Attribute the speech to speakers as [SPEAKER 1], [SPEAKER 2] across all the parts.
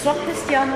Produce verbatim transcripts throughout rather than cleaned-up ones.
[SPEAKER 1] Bonsoir Christiane.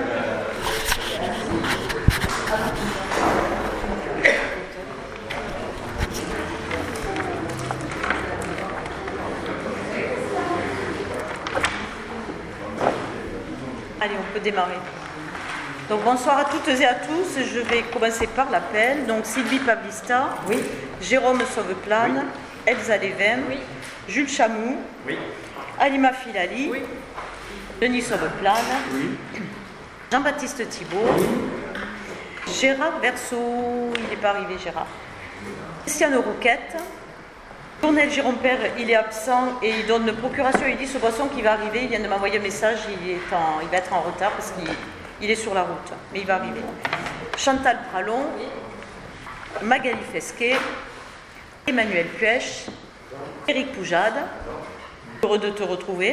[SPEAKER 1] Allez, on peut démarrer. Donc bonsoir à toutes et à tous. Je vais commencer par l'appel. Donc Sylvie Pavlista,
[SPEAKER 2] oui.
[SPEAKER 1] Jérôme Sauveplane, oui. Elsa Lévin,
[SPEAKER 2] oui.
[SPEAKER 1] Jules Chamou,
[SPEAKER 3] oui.
[SPEAKER 1] Alima Filali,
[SPEAKER 2] oui.
[SPEAKER 1] Denis Sauveplane,
[SPEAKER 3] oui.
[SPEAKER 1] Jean-Baptiste Thibault, oui. Gérard Verseau, il n'est pas arrivé Gérard, Christiane Rouquette, Tournel Jérôme Père, il est absent et il donne procuration, il dit ce boisson qui va arriver, il vient de m'envoyer un message, il, est en, il va être en retard parce qu'il il est sur la route, mais il va arriver. Chantal Pralon, Magali Fesquet, Emmanuel Puech, Éric Poujade, heureux de te retrouver,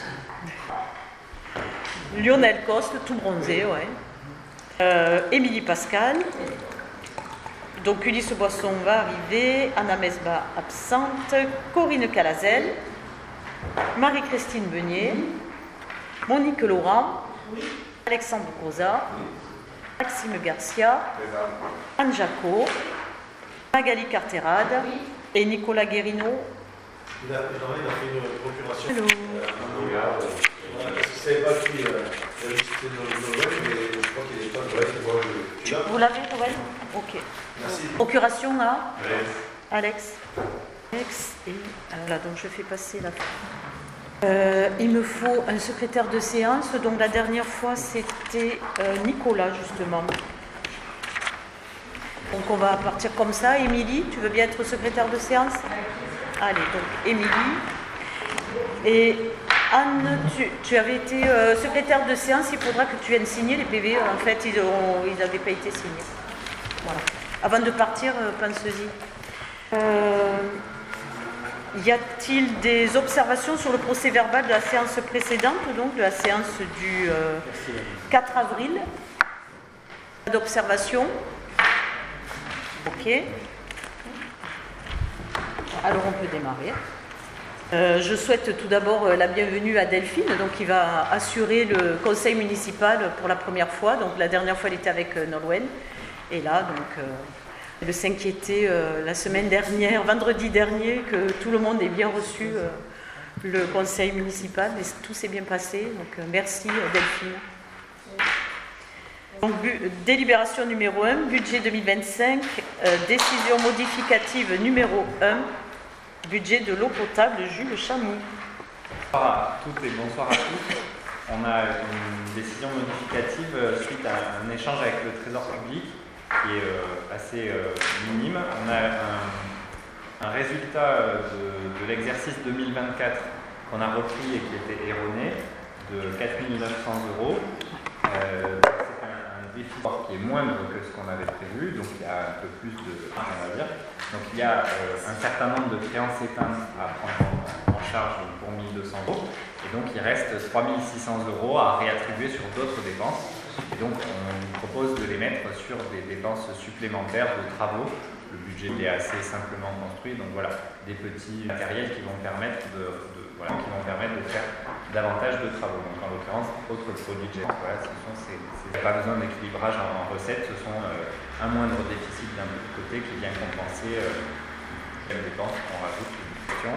[SPEAKER 1] Lionel Coste, tout bronzé, ouais. Euh, Émilie Pascal, donc Ulysse Boisson va arriver, Anna Mesba absente, Corinne Calazel, Marie-Christine Beunier, Monique Laurent, Alexandre Cosa, Maxime Garcia, Anne Jacot, Magali Carterade et Nicolas Guérino.
[SPEAKER 4] Il a, il a fait une procuration.
[SPEAKER 1] Hello.
[SPEAKER 4] Euh, je ne savais pas qui euh, avait cité Noël, mais je crois qu'il est pas Noël. Tu
[SPEAKER 1] Vous l'avez, Noël ? Ok.
[SPEAKER 4] Merci.
[SPEAKER 1] Procuration à
[SPEAKER 4] Alex.
[SPEAKER 1] Alex. Alex et. Voilà, donc je fais passer la. Euh, il me faut un secrétaire de séance. Donc la dernière fois, c'était euh, Nicolas, justement. Donc on va partir comme ça. Émilie, tu veux bien être secrétaire de séance ? Allez, donc Émilie. Et Anne, tu, tu avais été euh, secrétaire de séance, il faudra que tu viennes signer les P V. En fait, ils n'avaient pas été signés. Voilà. Avant de partir, euh, pense-y. Euh, y a-t-il des observations sur le procès verbal de la séance précédente, donc de la séance du euh, quatre avril ? Pas d'observation ? Ok. Alors on peut démarrer. Euh, je souhaite tout d'abord la bienvenue à Delphine, donc qui va assurer le conseil municipal pour la première fois. Donc la dernière fois elle était avec euh, Nolwenn, et là donc euh, elle s'inquiétait euh, la semaine dernière, vendredi dernier, que tout le monde ait bien reçu euh, le conseil municipal, mais tout s'est bien passé. Donc euh, merci euh, Delphine. Donc, bu- délibération numéro un, budget deux mille vingt-cinq, euh, décision modificative numéro un. Budget de l'eau potable, Jules Chamou.
[SPEAKER 3] Bonsoir à toutes et bonsoir à tous. On a une décision modificative suite à un échange avec le Trésor public qui est euh, assez euh, minime. On a un, un résultat de, de l'exercice deux mille vingt-quatre qu'on a repris et qui était erroné de quatre mille neuf cents euros. Euh, c'est un, un déficit qui est moindre que ce qu'on avait prévu, donc il y a un peu plus de... on va dire. Donc il y a euh, un certain nombre de créances éteintes à prendre en charge pour mille deux cents euros. Et donc il reste trois mille six cents euros à réattribuer sur d'autres dépenses. Et donc on vous propose de les mettre sur des dépenses supplémentaires de travaux. Le budget est assez simplement construit. Donc voilà, des petits matériels qui vont permettre de, de, voilà, qui vont permettre de faire davantage de travaux. Donc en l'occurrence, autre produit de gestion. Voilà, ce sont ces, ces, pas besoin d'équilibrage en, en recettes. Ce sont euh, un moindre déficit d'un côté qui vient compenser euh, les dépenses qu'on rajoute une question.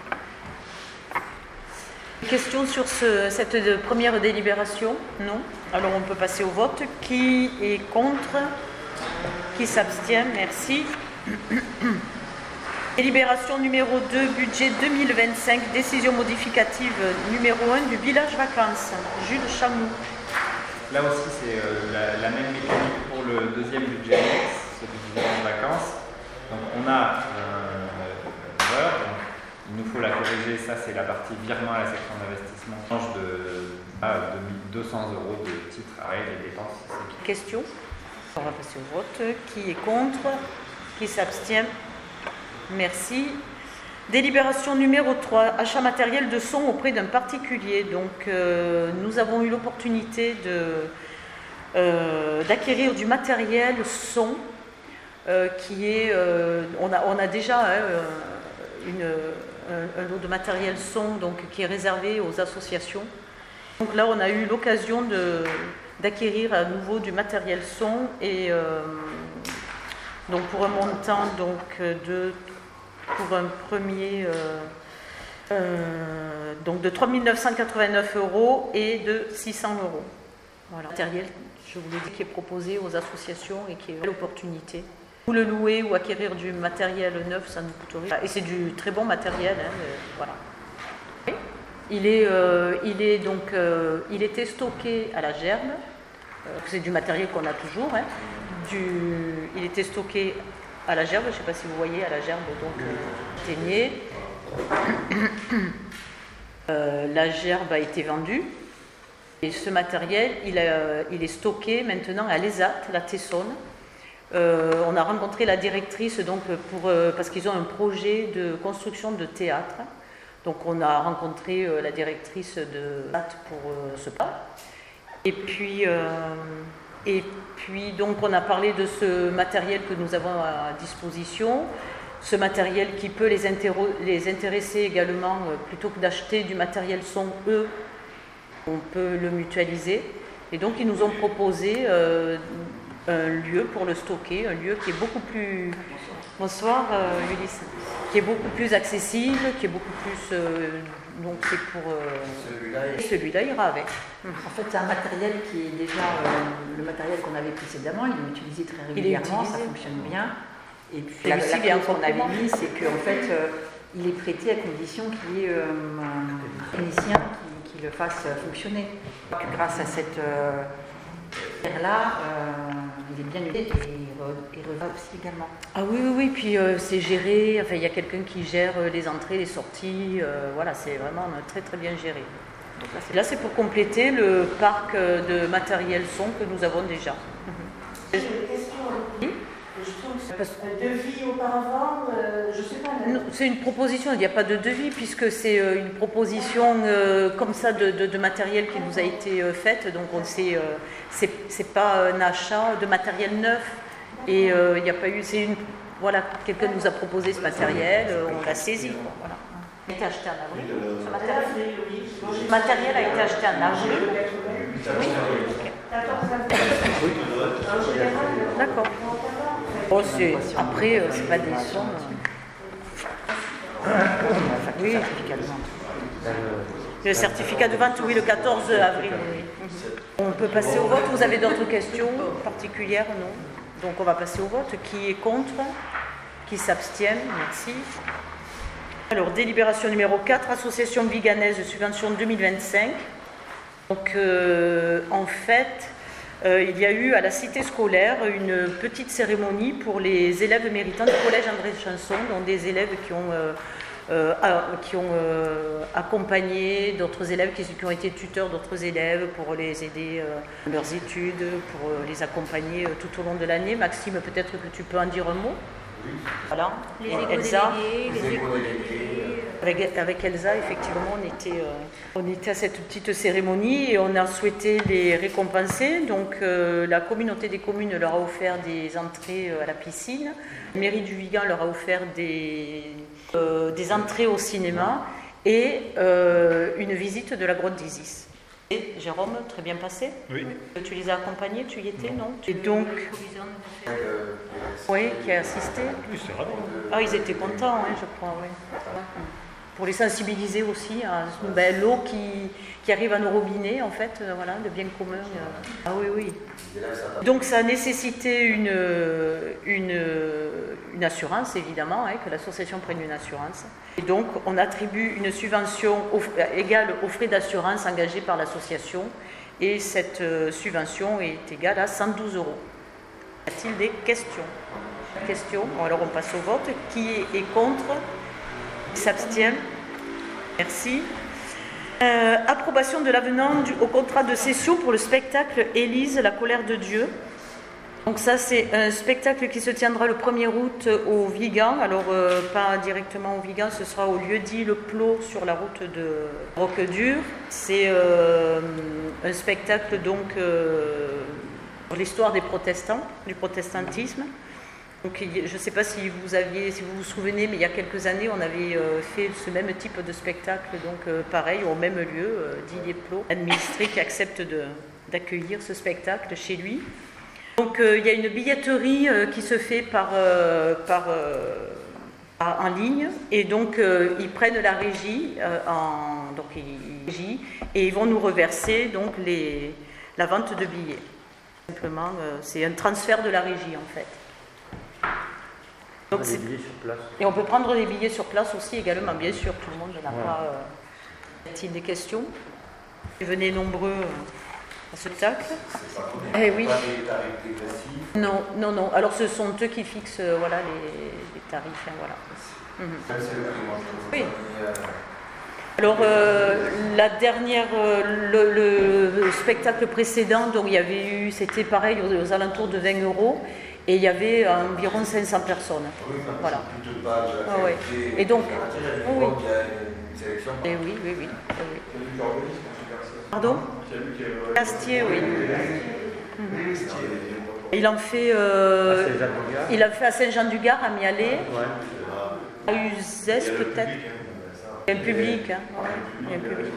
[SPEAKER 1] Question sur ce, cette première délibération ? Non. Alors on peut passer au vote. Qui est contre ? Qui s'abstient ? Merci. Délibération numéro deux, budget deux mille vingt-cinq, décision modificative numéro un du village vacances. Jules Chamou.
[SPEAKER 3] Là aussi, c'est euh, la, la même mécanique pour le deuxième budget annexe, celui du village vacances. Donc on a euh, voilà, donc, il nous faut la corriger. Ça, c'est la partie virement à la section d'investissement. Change de, ah, de deux cents euros de titres à règle et dépenses.
[SPEAKER 1] Question. On va passer au vote. Qui est contre ? Qui s'abstient ? Merci. Délibération numéro trois, achat matériel de son auprès d'un particulier. Donc, euh, nous avons eu l'opportunité de, euh, d'acquérir du matériel son euh, qui est... Euh, on, a, on a déjà hein, une, un, un lot de matériel son donc, qui est réservé aux associations. Donc là, on a eu l'occasion de, d'acquérir à nouveau du matériel son et euh, donc pour un montant donc de pour un premier euh, euh, donc de trois mille neuf cent quatre-vingt-neuf euros et de six cents euros. Voilà. Matériel, je vous l'ai dit, qui est proposé aux associations et qui est l'opportunité. Ou le louer ou acquérir du matériel neuf, ça nous coûte rien. Et c'est du très bon matériel, hein, euh, voilà. Il est, euh, il est donc, euh, il était stocké à la gerbe. Euh, c'est du matériel qu'on a toujours. Hein. Du, il était stocké à la gerbe. Je ne sais pas si vous voyez à la gerbe, donc euh, teigné. Euh, la gerbe a été vendue. Et ce matériel, il, a, il est stocké maintenant à l'E S A T, la Tessonne. Euh, on a rencontré la directrice donc, pour, euh, parce qu'ils ont un projet de construction de théâtre. Donc on a rencontré euh, la directrice de l'A T pour euh, ce pas. Et puis, euh, et puis donc on a parlé de ce matériel que nous avons à disposition. Ce matériel qui peut les, intéro- les intéresser également, euh, plutôt que d'acheter du matériel son, eux, on peut le mutualiser. Et donc ils nous ont proposé euh, un lieu pour le stocker, un lieu qui est beaucoup plus... Bonsoir euh, Ulysse. Qui est beaucoup plus accessible, qui est beaucoup plus... Euh, donc c'est pour... Euh, celui-là, il... celui-là ira avec.
[SPEAKER 2] En fait, c'est un matériel qui est déjà euh, le matériel qu'on avait précédemment, il est utilisé très régulièrement, ça fonctionne bien. Et puis la, la chose qu'on avait mis, c'est qu'en fait, euh, il est prêté à condition qu'il y ait euh, un technicien qui, qui le fasse fonctionner. Grâce à cette euh, là, euh, il est bien aidé et il revient aussi également.
[SPEAKER 1] Ah oui, oui, oui, puis euh, c'est géré, enfin il y a quelqu'un qui gère euh, les entrées, les sorties, euh, voilà, c'est vraiment euh, très très bien géré. Donc là, c'est... là, c'est pour compléter le parc euh, de matériel son que nous avons déjà.
[SPEAKER 5] J'ai une question. Oui. Je trouve que c'est un devis auparavant, euh, je ne sais pas. Là.
[SPEAKER 1] Non, c'est une proposition, il n'y a pas de devis puisque c'est euh, une proposition euh, comme ça de, de, de matériel qui nous a été euh, faite. Donc on sait, euh, c'est, c'est pas un achat de matériel neuf et il euh, n'y a pas eu, c'est une, voilà, quelqu'un nous a proposé ce matériel, euh, on l'a saisi. Voilà. Il a été acheté en avril. Ce matériel, ce matériel a été acheté en avril. Oui. D'accord. Bon, c'est, après, euh, c'est pas des sommes. Euh... Oui. Le certificat de vente, oui, le quatorze avril. Oui. On peut passer au vote. Vous avez d'autres questions particulières? Non. Donc on va passer au vote. Qui est contre? Qui s'abstient? Merci. Alors, délibération numéro quatre, association viganaise, subvention deux mille vingt-cinq. Donc, euh, en fait, euh, il y a eu à la cité scolaire une petite cérémonie pour les élèves méritants du collège André Chanson, donc des élèves qui ont, euh, euh, qui ont euh, accompagné d'autres élèves, qui, qui ont été tuteurs d'autres élèves pour les aider euh, dans leurs études, pour euh, les accompagner euh, tout au long de l'année. Maxime, peut-être que tu peux en dire un mot? Voilà.
[SPEAKER 2] Les
[SPEAKER 1] Et Elsa.
[SPEAKER 2] les
[SPEAKER 1] Avec, avec Elsa, effectivement, on était, euh, on était à cette petite cérémonie et on a souhaité les récompenser. Donc, euh, la communauté des communes leur a offert des entrées à la piscine. La mairie du Vigan leur a offert des, euh, des entrées au cinéma et euh, une visite de la grotte d'Isis. Et Jérôme, très bien passé.
[SPEAKER 3] Oui.
[SPEAKER 1] Tu les as accompagnés, tu y étais, non, non Et donc, oui, qui a assisté.
[SPEAKER 3] Oui, c'est ravi.
[SPEAKER 1] Ah, ils étaient contents, hein, je crois, oui. Pour les sensibiliser aussi à ben, l'eau qui, qui arrive à nos robinets, en fait, euh, voilà, le bien commun. Euh. Ah oui, oui. Donc ça a nécessité une, une, une assurance, évidemment, hein, que l'association prenne une assurance. Et donc on attribue une subvention au, égale aux frais d'assurance engagés par l'association. Et cette euh, subvention est égale à cent douze euros. Y a-t-il des questions? Questions? Bon, alors on passe au vote. Qui est, est contre? Qui s'abstient? Merci. Euh, approbation de l'avenant du, au contrat de cession pour le spectacle Élise, la colère de Dieu. Donc ça, c'est un spectacle qui se tiendra le premier août au Vigan. Alors, euh, pas directement au Vigan, ce sera au lieu-dit Le Plot sur la route de Roquedur. C'est euh, un spectacle donc euh, sur l'histoire des protestants, du protestantisme. Donc, je ne sais pas si vous aviez, si vous vous souvenez, mais il y a quelques années, on avait euh, fait ce même type de spectacle, donc euh, pareil, au même lieu, euh, Didier Plot, administré, qui accepte de, d'accueillir ce spectacle chez lui. Donc, euh, il y a une billetterie euh, qui se fait par, euh, par, euh, par, en ligne, et donc euh, ils prennent la régie, euh, en, donc ils, et ils vont nous reverser donc les, la vente de billets. Simplement, euh, c'est un transfert de la régie en fait. Donc,
[SPEAKER 6] des billets sur place.
[SPEAKER 1] Et on peut prendre des billets sur place aussi également, bien sûr, tout le monde n'a ouais. pas. Euh... Y a-t-il des questions? Venez nombreux euh, à ce spectacle. Eh oui.
[SPEAKER 4] Pas des tarifs dégressifs.
[SPEAKER 1] Non, non, non. Alors ce sont eux qui fixent euh, voilà, les, les tarifs. Hein, voilà.
[SPEAKER 4] Mm-hmm. C'est le prix, moi, je
[SPEAKER 1] oui. Alors euh, la dernière, euh, le, le spectacle précédent, donc il y avait eu, c'était pareil aux, aux alentours de vingt euros. Et il y avait environ cinq cents personnes.
[SPEAKER 4] Oui,
[SPEAKER 1] voilà.
[SPEAKER 4] Pas de
[SPEAKER 1] ah, ouais. Et donc,
[SPEAKER 4] oh, oui. Il y a une sélection.
[SPEAKER 1] Et oui, oui, oui. oui. Pardon Castier, oui. Mmh. Il en fait, euh, il en fait à Saint-Jean-du-Gard, à Mialet, ouais. à Uzès peut-être. Il y a un public, hein. Ouais. Il y a un public.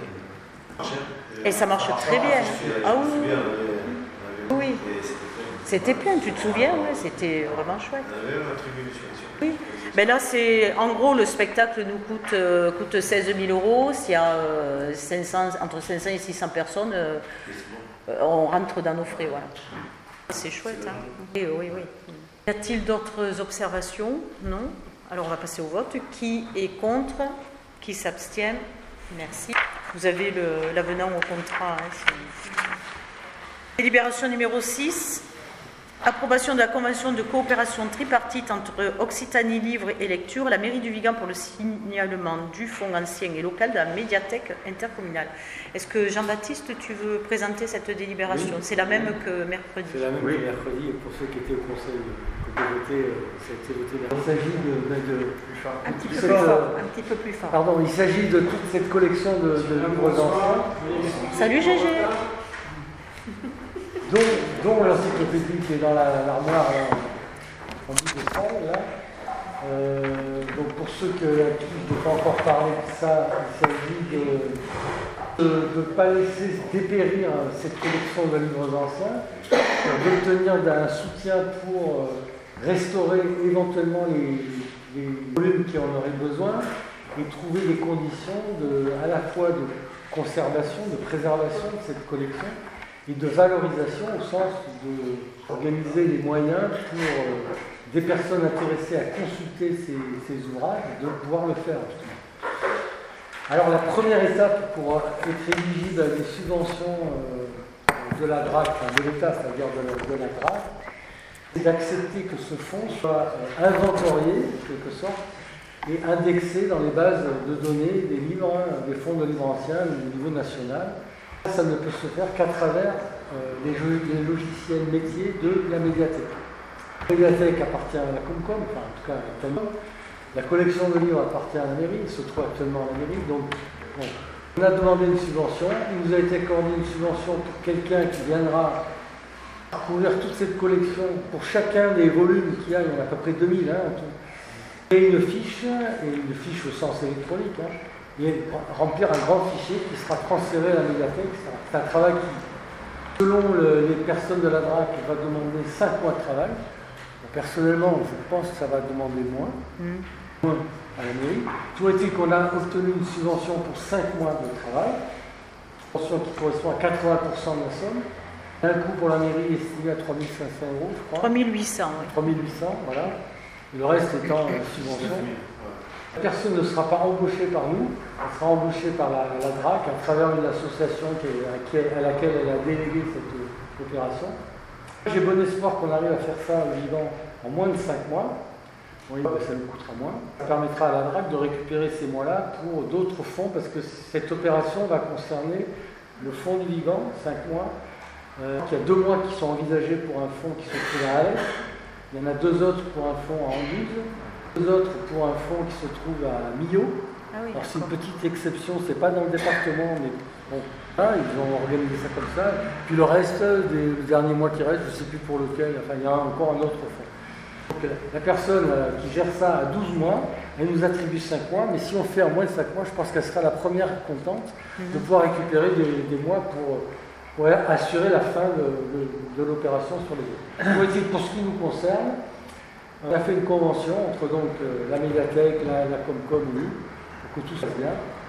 [SPEAKER 1] Et ça marche très bien. Ah oui. Oui. C'était plein, tu te souviens, ouais, c'était vraiment chouette. Oui, mais là, c'est en gros le spectacle nous coûte, euh, coûte seize mille euros. S'il y a euh, cinq cents, entre cinq cents et six cents personnes, euh, on rentre dans nos frais. Voilà. C'est chouette. Hein. Et, oui, oui. Y a-t-il d'autres observations? Non. Alors on va passer au vote. Qui est contre? Qui s'abstient? Merci. Vous avez le, l'avenant au contrat. Hein, si... Délibération numéro six. Approbation de la convention de coopération tripartite entre Occitanie Livre et Lecture, la mairie du Vigan pour le signalement du fonds ancien et local de la médiathèque intercommunale. Est-ce que Jean-Baptiste, tu veux présenter cette délibération? Oui. C'est la même que mercredi.
[SPEAKER 6] C'est la même oui. que mercredi, et pour ceux qui étaient au conseil, qui ont voté, ça a été voté mercredi. Il s'agit de... de, de
[SPEAKER 2] un, petit peu plus fort, un petit peu plus fort.
[SPEAKER 6] Pardon, il s'agit de toute cette collection de, de livres anciens.
[SPEAKER 1] Salut Gégé.
[SPEAKER 6] Dont, dont l'encyclopédie qui est dans la, l'armoire en bout de salle, là. Euh, donc pour ceux que, à qui je n'ai pas encore parlé de ça, il s'agit de ne pas laisser dépérir cette collection de livres anciens, d'obtenir un soutien pour restaurer éventuellement les, les volumes qui en auraient besoin et trouver des conditions de, à la fois de conservation, de préservation de cette collection et de valorisation au sens d'organiser les moyens pour euh, des personnes intéressées à consulter ces, ces ouvrages, de pouvoir le faire. Justement. Alors la première étape pour être éligible à des subventions euh, de la D R A C, enfin de l'État, c'est-à-dire de la, de la D R A C, c'est d'accepter que ce fonds soit euh, inventorié, en quelque sorte, et indexé dans les bases de données des livres, des fonds de livres anciens au niveau national. Ça ne peut se faire qu'à travers euh, les, jeux, les logiciels métiers de la médiathèque. La médiathèque appartient à la Comcom, enfin en tout cas actuellement. La collection de livres appartient à la mairie, il se trouve actuellement à la mairie. Donc, bon, on a demandé une subvention, il nous a été accordé une subvention pour quelqu'un qui viendra parcourir toute cette collection pour chacun des volumes qu'il y a, il y en a à peu près deux mille hein, en tout. Et une fiche, et une fiche au sens électronique. Hein, et remplir un grand fichier qui sera transféré à la médiathèque. C'est un travail qui, selon le, les personnes de la D R A C, va demander cinq mois de travail. Donc, personnellement, je pense que ça va demander moins, mmh. moins à la mairie. Tout est-il qu'on a obtenu une subvention pour cinq mois de travail, une subvention qui correspond à quatre-vingts pour cent de la somme. Un coût pour la mairie estimé à trois mille cinq cents euros, je crois.
[SPEAKER 1] trois mille huit cents, oui.
[SPEAKER 6] trois mille huit cents, voilà. Et le reste étant euh, subvention. Personne ne sera pas embauché par nous, elle sera embauchée par la, la D R A C à travers une association qui est, à, qui est, à laquelle elle a délégué cette euh, opération. J'ai bon espoir qu'on arrive à faire ça au Liban en moins de cinq mois. Oui, ben ça nous coûtera moins. Ça permettra à la D R A C de récupérer ces mois-là pour d'autres fonds, parce que cette opération va concerner le fonds du Liban, cinq mois. Euh, il y a deux mois qui sont envisagés pour un fonds qui se trouve à Alès. Il y en a deux autres pour un fonds à Anduze. Deux autres pour un fonds qui se trouve à Millau. Ah oui, alors c'est une petite exception, c'est pas dans le département, mais bon, là, ils ont organisé ça comme ça. Puis le reste, des derniers mois qui restent, je ne sais plus pour lequel, enfin il y a encore un autre fonds. Donc, la personne qui gère ça à douze mois, elle nous attribue cinq mois, mais si on fait en moins de cinq mois, je pense qu'elle sera la première contente mm-hmm. de pouvoir récupérer des, des mois pour, pour assurer la fin de, de, de l'opération sur les autres. Pour ce qui nous concerne, on a fait une convention entre donc, la médiathèque, la, la Comcom et nous, pour que tout se passe bien.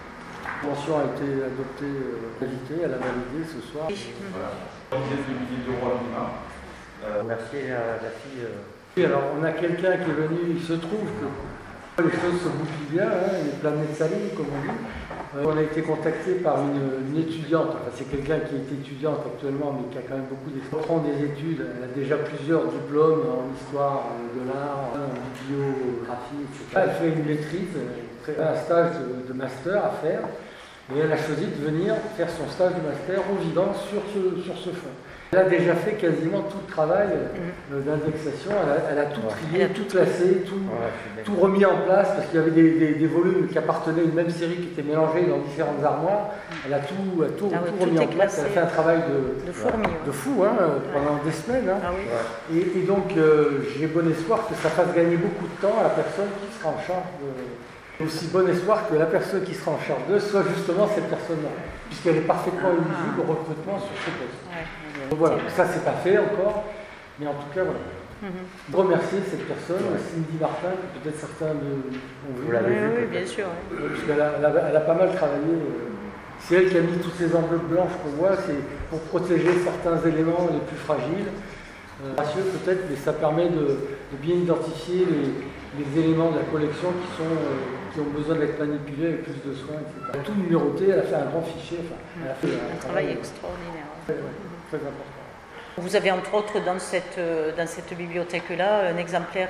[SPEAKER 6] La convention a été adoptée, euh, elle a validé ce soir.
[SPEAKER 4] Voilà. deux milliers d'euros à minima.
[SPEAKER 7] Remercier la, la fille. Euh...
[SPEAKER 6] Oui, alors on a quelqu'un qui est venu, il se trouve que les choses se bouclent bien, hein, les planètes salines, comme on dit. Euh, on a été contacté par une, une étudiante, enfin c'est quelqu'un qui est étudiante actuellement, mais qui a quand même beaucoup d'expérience des études. Elle a déjà plusieurs diplômes en histoire de l'art, en bibliographie, et cetera. Elle fait une maîtrise, un stage de, de master à faire, et elle a choisi de venir faire son stage de master au vivant sur ce, sur ce fond. Elle a déjà fait quasiment tout le travail euh, d'indexation, elle a, elle a tout trié, elle a tout classé, tout, ouais, tout remis en place, parce qu'il y avait des, des, des volumes qui appartenaient à une même série qui étaient mélangés dans différentes armoires. Elle a tout, elle a tout, ah ouais, tout remis tout en place, elle a fait un travail de,
[SPEAKER 1] de, fourmi,
[SPEAKER 6] de fou hein, pendant ouais. des semaines. Hein.
[SPEAKER 1] Ah oui.
[SPEAKER 6] et, et donc euh, j'ai bon espoir que ça fasse gagner beaucoup de temps à la personne qui sera en charge de... Aussi bon espoir que la personne qui sera en charge d'eux soit justement cette personne-là, puisqu'elle est parfaitement ah. éligible au recrutement sur ce poste. Ouais. Donc voilà, ça c'est pas fait encore, mais en tout cas voilà. Mm-hmm. Je remercie cette personne, Cindy Martin, que peut-être certains de, ont vu.
[SPEAKER 1] Vous l'avez vu, oui, bien sûr. Oui.
[SPEAKER 6] Parce qu'elle a, elle a, elle a pas mal travaillé. C'est elle qui a mis toutes ces enveloppes blanches qu'on voit, c'est pour protéger certains éléments les plus fragiles. Euh, peut-être, mais ça permet de, de bien identifier les, les éléments de la collection qui, sont, euh, qui ont besoin d'être manipulés avec plus de soins, et cetera. Elle a tout numéroté, elle a fait un grand fichier. Enfin, elle a fait
[SPEAKER 1] un, un travail, travail extraordinaire.
[SPEAKER 6] Ouais, ouais, très important.
[SPEAKER 1] Vous avez entre autres dans cette, dans cette bibliothèque-là un exemplaire,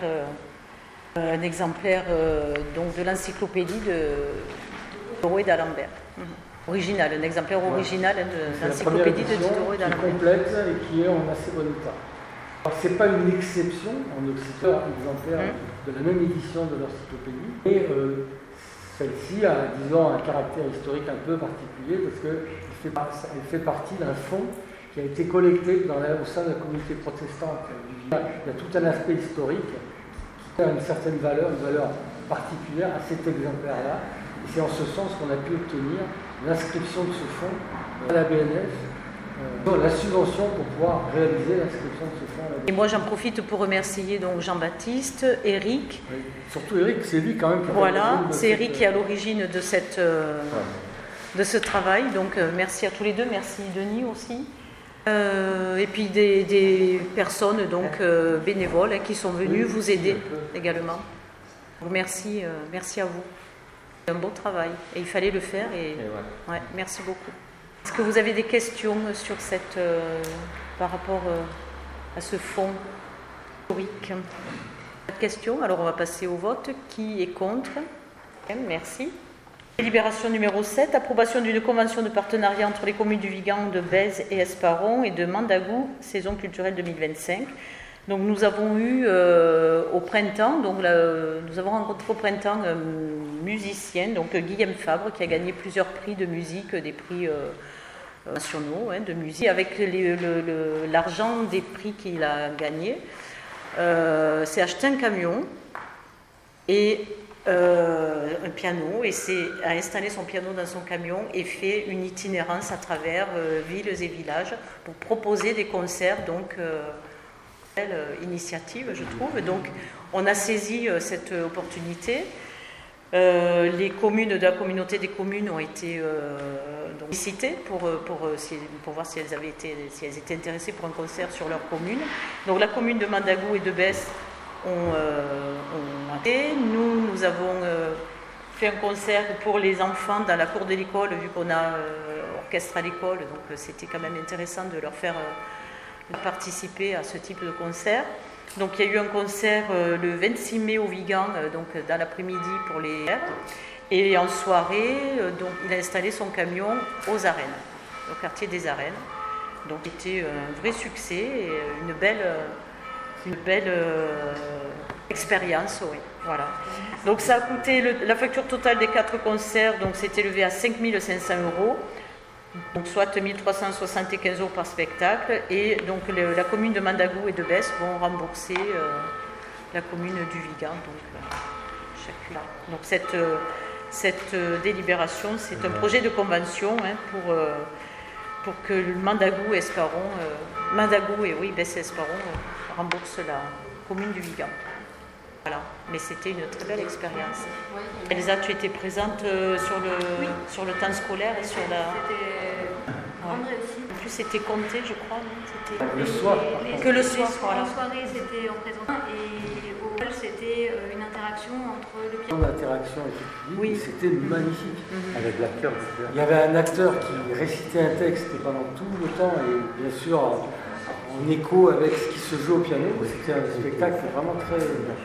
[SPEAKER 1] un exemplaire donc de l'encyclopédie de Diderot et d'Alembert. Mmh. Original, un exemplaire ouais. original de l'encyclopédie de Diderot et d'Alembert.
[SPEAKER 6] Qui est complète et qui est en assez bon état. Alors c'est pas une exception en Occitan, un exemplaire mmh. de la même édition de l'encyclopédie. Et euh, celle-ci a, disons, un caractère historique un peu particulier parce qu'elle fait, elle fait partie d'un fonds qui a été collecté dans la, au sein de la communauté protestante du village. Il y a tout un aspect historique qui a une certaine valeur, une valeur particulière à cet exemplaire-là. Et c'est en ce sens qu'on a pu obtenir l'inscription de ce fonds à la B N F, euh, la subvention pour pouvoir réaliser l'inscription de ce fonds.
[SPEAKER 1] Et moi j'en profite pour remercier donc Jean-Baptiste, Eric.
[SPEAKER 6] Oui, surtout Eric, c'est lui quand même qui a
[SPEAKER 1] Voilà, c'est Eric cette... qui est à l'origine de, cette, euh, ouais. de ce travail. Donc euh, merci à tous les deux, merci Denis aussi. Euh, et puis des, des personnes donc euh, bénévoles hein, qui sont venues oui, vous aider également. Donc, merci, euh, merci à vous. C'est un beau travail et il fallait le faire et, et ouais. Ouais, merci beaucoup. Est-ce que vous avez des questions sur cette, euh, par rapport euh, à ce fonds historique? Pas de questions? Alors on va passer au vote. Qui est contre? Merci. Délibération numéro sept, approbation d'une convention de partenariat entre les communes du Vigan, de Bèze et Esparon et de Mandagou, saison culturelle deux mille vingt-cinq. Donc nous avons eu euh, au printemps, donc là, nous avons rencontré au printemps un musicien, donc Guillaume Fabre, qui a gagné plusieurs prix de musique, des prix euh, nationaux hein, de musique, avec les, le, le, l'argent des prix qu'il a gagnés. Euh, s'est acheté un camion et Euh, un piano et c'est, a installé son piano dans son camion et fait une itinérance à travers euh, villes et villages pour proposer des concerts. Donc, euh, belle euh, initiative, je trouve. Donc, on a saisi euh, cette opportunité. Euh, les communes de la communauté des communes ont été euh, donc, sollicitées pour, pour, pour, pour voir si elles, avaient été, si elles étaient intéressées pour un concert sur leur commune. Donc, la commune de Mandagou et de Bèze On, euh, on a fait. Nous, nous avons euh, fait un concert pour les enfants dans la cour de l'école, vu qu'on a euh, orchestre à l'école, donc euh, c'était quand même intéressant de leur faire euh, participer à ce type de concert. Donc il y a eu un concert euh, le vingt-six mai au Vigan, euh, donc dans l'après-midi pour les et en soirée, euh, donc il a installé son camion aux Arènes, au quartier des Arènes. Donc c'était un vrai succès et une belle Une belle euh, expérience, oui. Voilà. Donc ça a coûté, le, la facture totale des quatre concerts, donc s'est élevée à cinq mille cinq cents euros, donc soit mille trois cent soixante-quinze euros par spectacle, et donc le, la commune de Mandagou et de Bèze vont rembourser euh, la commune du Vigan. Donc, euh, chacune. Donc cette, euh, cette euh, délibération, c'est un projet de convention hein, pour, euh, pour que le Mandagou Esparron, euh, Mandagou et oui, Bessay Esparron euh, rembourse la commune du Vigan. Voilà, mais c'était une très belle expérience.
[SPEAKER 8] Oui.
[SPEAKER 1] Elsa, tu étais présente euh, sur, le,
[SPEAKER 8] oui.
[SPEAKER 1] sur le temps scolaire et sur la...
[SPEAKER 8] C'était grande réussite.
[SPEAKER 1] En plus, c'était compté, je crois, non c'était...
[SPEAKER 6] Le soir,
[SPEAKER 8] les, les,
[SPEAKER 1] que le soir,
[SPEAKER 8] les,
[SPEAKER 1] voilà.
[SPEAKER 8] En soirée, c'était en présentation et au hall, c'était une interaction entre le piano.
[SPEAKER 6] L'interaction avec le public,
[SPEAKER 1] oui.
[SPEAKER 6] C'était magnifique.
[SPEAKER 1] Mm-hmm.
[SPEAKER 7] Avec l'acteur.
[SPEAKER 6] Il y avait un acteur qui récitait un texte pendant tout le temps et bien sûr en, en écho avec ce qui se joue au piano. C'était un spectacle vraiment très...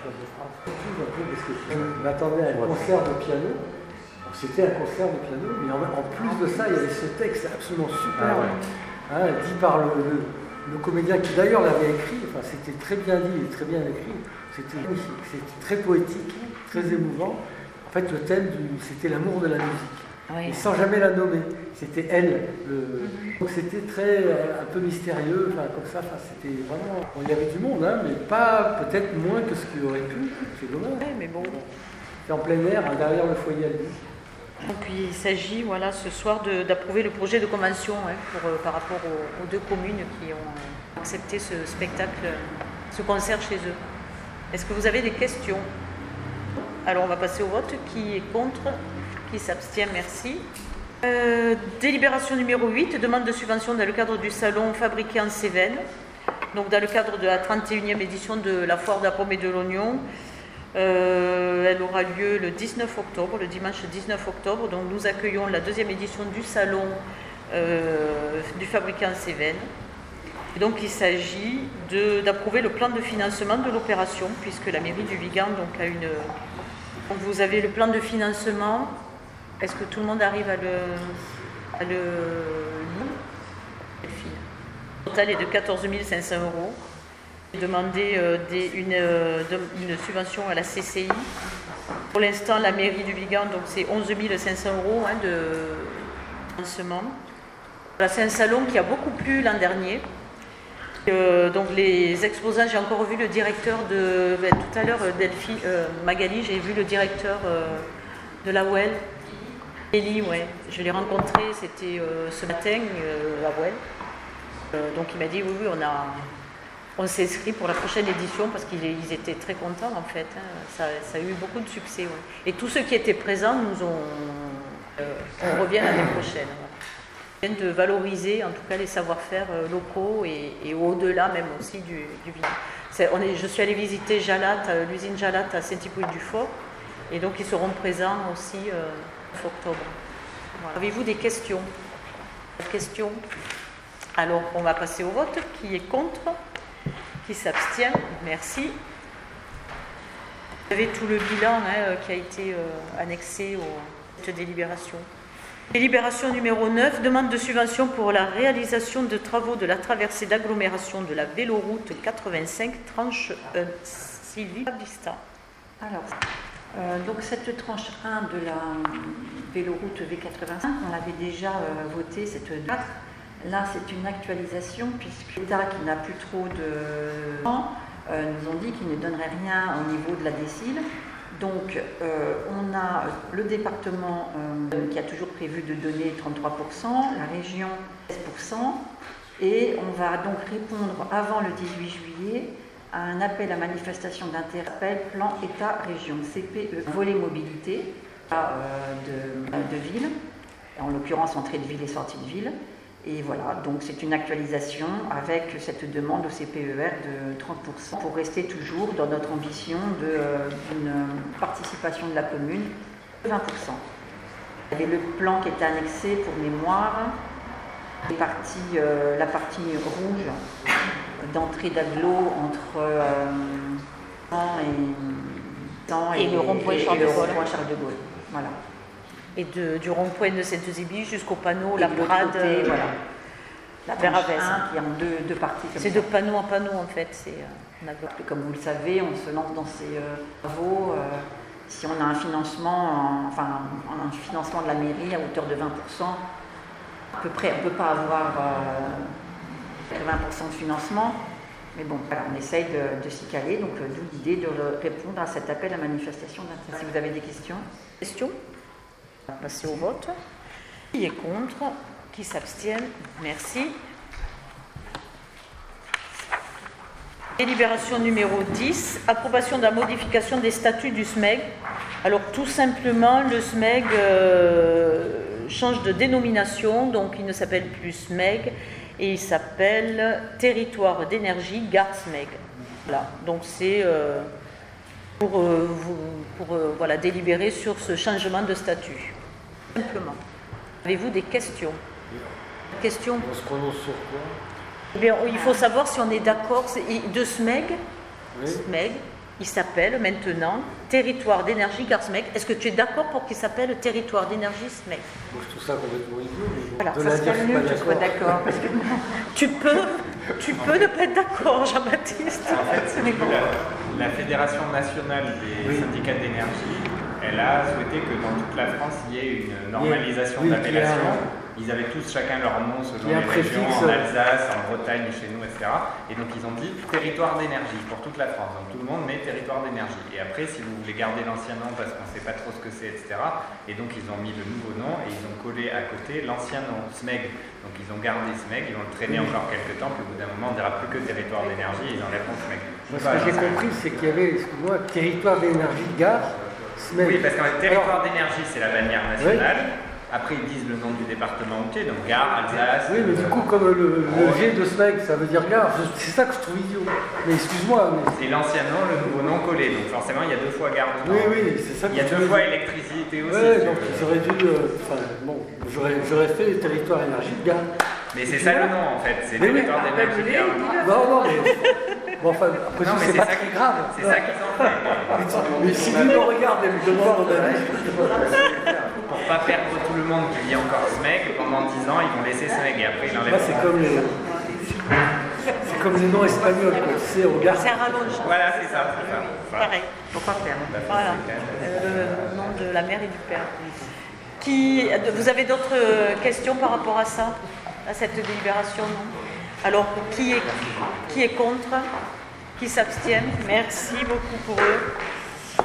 [SPEAKER 6] Un peu parce que je m'attendais à un concert de piano. C'était un concert de piano, mais en, en plus de ça, il y avait ce texte absolument superbe, ah ouais. hein, dit par le, le, le comédien qui d'ailleurs l'avait écrit. Enfin, c'était très bien dit et très bien écrit. C'était magnifique, c'était très poétique, très émouvant. En fait, le thème, du, c'était l'amour de la musique. Oui. Et sans jamais la nommer. C'était elle. Le... Mm-hmm. Donc c'était très, euh, un peu mystérieux, enfin, comme ça. Enfin, c'était vraiment... Bon, il y avait du monde, hein, mais pas peut-être moins que ce qu'il aurait pu. C'est dommage.
[SPEAKER 1] Oui, mais bon.
[SPEAKER 6] C'était en plein air, hein, derrière le foyer à lui.
[SPEAKER 1] Donc il s'agit voilà, ce soir de, d'approuver le projet de convention hein, pour, euh, par rapport aux, aux deux communes qui ont euh, accepté ce spectacle, ce concert chez eux. Est-ce que vous avez des questions? Alors on va passer au vote. Qui est contre? Qui s'abstient? Merci. Euh, délibération numéro huit, demande de subvention dans le cadre du salon fabriqué en Cévennes. Donc dans le cadre de la trente et unième édition de la foire de la pomme et de l'oignon. Euh, elle aura lieu le dix-neuf octobre, le dimanche dix-neuf octobre. Donc nous accueillons la deuxième édition du salon euh, du fabricant en Cévennes. Et donc il s'agit de, d'approuver le plan de financement de l'opération, puisque la mairie du Vigan donc, a une... Donc vous avez le plan de financement. Est-ce que tout le monde arrive à le, à le lire? Le total est de quatorze mille cinq cents euros. Demander euh, des, une, euh, de, une subvention à la C C I. Pour l'instant, la mairie du Vigan, donc c'est onze mille cinq cents euros hein, de financement. Voilà, c'est un salon qui a beaucoup plu l'an dernier. Euh, donc les exposants, j'ai encore vu le directeur de ben, tout à l'heure, Delphi, euh, Magali, j'ai vu le directeur euh, de la W E L. Elie, ouais, je l'ai rencontré, c'était euh, ce matin euh, à W E L. Euh, donc il m'a dit oui, oui, on a. On s'est inscrit pour la prochaine édition parce qu'ils étaient très contents en fait. Hein. Ça, ça a eu beaucoup de succès. Ouais. Et tous ceux qui étaient présents nous ont. Euh, on revient l'année prochaine. Ouais. On vient de valoriser en tout cas les savoir-faire euh, locaux et, et au-delà même aussi du, du vin. C'est, on est, je suis allée visiter Jalat, euh, l'usine Jalat à Saint-Hippolyte-du-Fort et donc ils seront présents aussi euh, en octobre. Voilà. Avez-vous des questions? Des questions? Alors on va passer au vote. Qui est contre? Qui s'abstient? Merci. Vous avez tout le bilan hein, qui a été euh, annexé à cette délibération. Délibération numéro neuf, demande de subvention pour la réalisation de travaux de la traversée d'agglomération de la véloroute quatre-vingt-cinq, tranche un, Sylvie Vista.
[SPEAKER 2] Alors, euh, donc cette tranche un de la véloroute V quatre-vingt-cinq, on l'avait déjà euh, voté cette date. Là, c'est une actualisation puisque l'État, qui n'a plus trop de temps, euh, nous ont dit qu'il ne donnerait rien au niveau de la décile. Donc, euh, on a le département euh, qui a toujours prévu de donner trente-trois pour cent, la région seize pour cent, et on va donc répondre avant le dix-huit juillet à un appel à manifestation d'intérêt, appel plan État-Région, C P E, volet mobilité euh, de, de ville, en l'occurrence entrée de ville et sortie de ville. Et voilà, donc c'est une actualisation avec cette demande au C P E R de trente pour cent pour rester toujours dans notre ambition de, euh, d'une participation de la commune de vingt pour cent. Il y avait le plan qui était annexé pour mémoire, les parties, euh, la partie rouge d'entrée d'agglo entre euh, et,
[SPEAKER 1] et, et le rond-point Charles,
[SPEAKER 2] Charles de Gaulle. Voilà.
[SPEAKER 1] Et de, du rond-point de Sainte-Zébie jusqu'au panneau, et la parade,
[SPEAKER 2] côté, voilà. La
[SPEAKER 1] vers Avès.
[SPEAKER 2] Qui est en deux, deux parties.
[SPEAKER 1] C'est de panneau en panneau en fait. C'est, euh,
[SPEAKER 2] comme vous le savez, on se lance dans ces euh, travaux. Euh, si on a un financement, en, enfin un financement de la mairie à hauteur de vingt pour cent, à peu près, on ne peut pas avoir euh, vingt pour cent de financement. Mais bon, voilà, on essaye de, de s'y caler, donc euh, d'où l'idée de répondre à cet appel à manifestation d'intérêt. Si vous avez des questions.
[SPEAKER 1] Questions ? On va passer au vote. Qui est contre ? Qui s'abstiennent ? Merci. Délibération numéro dix, approbation de la modification des statuts du S M E G. Alors tout simplement, le S M E G euh, change de dénomination, donc il ne s'appelle plus S M E G et il s'appelle Territoire d'énergie Gare S M E G. Voilà, donc c'est euh, pour, euh, pour euh, voilà, délibérer sur ce changement de statut. Simplement. Avez-vous des questions ? Questions ?
[SPEAKER 6] On se prononce sur quoi ?
[SPEAKER 1] Eh bien, il faut savoir si on est d'accord de S M E G.
[SPEAKER 6] Oui.
[SPEAKER 1] S M E G, il s'appelle maintenant Territoire d'énergie Gare S M E G. Est-ce que tu es d'accord pour qu'il s'appelle Territoire d'énergie S M E G ?
[SPEAKER 6] Moi, je trouve ça complètement idiot. Mais bon,
[SPEAKER 2] Voilà,
[SPEAKER 6] de
[SPEAKER 2] ça
[SPEAKER 6] la
[SPEAKER 2] serait
[SPEAKER 6] dire,
[SPEAKER 2] mieux
[SPEAKER 6] je
[SPEAKER 2] que
[SPEAKER 6] suis
[SPEAKER 2] je
[SPEAKER 6] pas
[SPEAKER 2] sois d'accord. Parce que...
[SPEAKER 1] Tu peux, tu peux ne pas être d'accord, Jean-Baptiste.
[SPEAKER 3] En fait, c'est que la, la Fédération nationale des
[SPEAKER 6] Oui.
[SPEAKER 3] syndicats d'énergie, elle a souhaité que dans toute la France, il y ait une normalisation
[SPEAKER 6] Oui,
[SPEAKER 3] d'appellation.
[SPEAKER 6] qu'il y
[SPEAKER 3] Ils avaient tous chacun leur nom selon
[SPEAKER 6] Il y a
[SPEAKER 3] les
[SPEAKER 6] un
[SPEAKER 3] régions,
[SPEAKER 6] préfixe.
[SPEAKER 3] en Alsace, en Bretagne, chez nous, et cetera. Et donc ils ont dit territoire d'énergie pour toute la France. Donc tout le monde met territoire d'énergie. Et après, si vous voulez garder l'ancien nom parce qu'on ne sait pas trop ce que c'est, et cetera. Et donc ils ont mis le nouveau nom et ils ont collé à côté l'ancien nom, S M E G. Donc ils ont gardé S M E G, ils vont le traîner encore quelques temps, puis au bout d'un moment, on ne dira plus que territoire d'énergie, ils enlèveront S M E G.
[SPEAKER 6] Moi, ce que j'ai compris, c'est qu'il y avait, excuse-moi, territoire d'énergie Gare S M E G.
[SPEAKER 3] Oui, parce qu'en fait, territoire
[SPEAKER 6] Alors,
[SPEAKER 3] d'énergie, c'est la bannière nationale. Après, ils disent le nom du département entier, donc Gare, Alsace.
[SPEAKER 6] Oui, mais du coup, comme le, le G de S M E G, ça veut dire Gare, je- c'est ça que je trouve idiot. Mais excuse-moi, mais...
[SPEAKER 3] C'est l'ancien nom, le nouveau nom collé, donc forcément, il y a deux fois Gare dedans.
[SPEAKER 6] Oui, oui, c'est ça que
[SPEAKER 3] Il y a
[SPEAKER 6] je
[SPEAKER 3] deux
[SPEAKER 6] trouvais
[SPEAKER 3] fois
[SPEAKER 6] idiot.
[SPEAKER 3] électricité aussi.
[SPEAKER 6] Ouais,
[SPEAKER 3] si
[SPEAKER 6] donc
[SPEAKER 3] tu veux.
[SPEAKER 6] ils auraient dû... euh, Enfin, bon, j'aurais, j'aurais fait les territoires énergie de Gare.
[SPEAKER 3] Mais c'est ça le nom en fait, c'est
[SPEAKER 6] Mais oui,
[SPEAKER 3] territoire d'énergie.
[SPEAKER 2] appelle-les,
[SPEAKER 3] Gare.
[SPEAKER 2] dis-le.
[SPEAKER 6] Non, non, mais... Bon, enfin, après
[SPEAKER 3] Non,
[SPEAKER 6] tout,
[SPEAKER 3] mais
[SPEAKER 6] c'est
[SPEAKER 3] c'est
[SPEAKER 6] pas
[SPEAKER 3] ça
[SPEAKER 6] très
[SPEAKER 3] qui-
[SPEAKER 6] grave.
[SPEAKER 3] C'est ça qu'ils ont fait.
[SPEAKER 6] Mais si lui me regarde et me demande mon avis,
[SPEAKER 3] Pour pas perdre tout le monde qui vit encore S M E G, pendant dix ans, ils vont laisser S M E G et après ils
[SPEAKER 6] moi,
[SPEAKER 3] enlèvent.
[SPEAKER 6] c'est comme les... C'est comme les noms espagnols, quoi. Tu sais, on regarde...
[SPEAKER 1] C'est un rallonge.
[SPEAKER 3] Voilà, c'est ça, c'est ça.
[SPEAKER 1] Pareil.
[SPEAKER 2] Faut pas faire.
[SPEAKER 1] Voilà. Euh, le nom de la mère et du père. Qui, vous avez d'autres euh, questions par rapport à ça, à cette délibération, non ? Alors, qui est, qui est contre ? Qui s'abstiennent ? Merci beaucoup pour eux.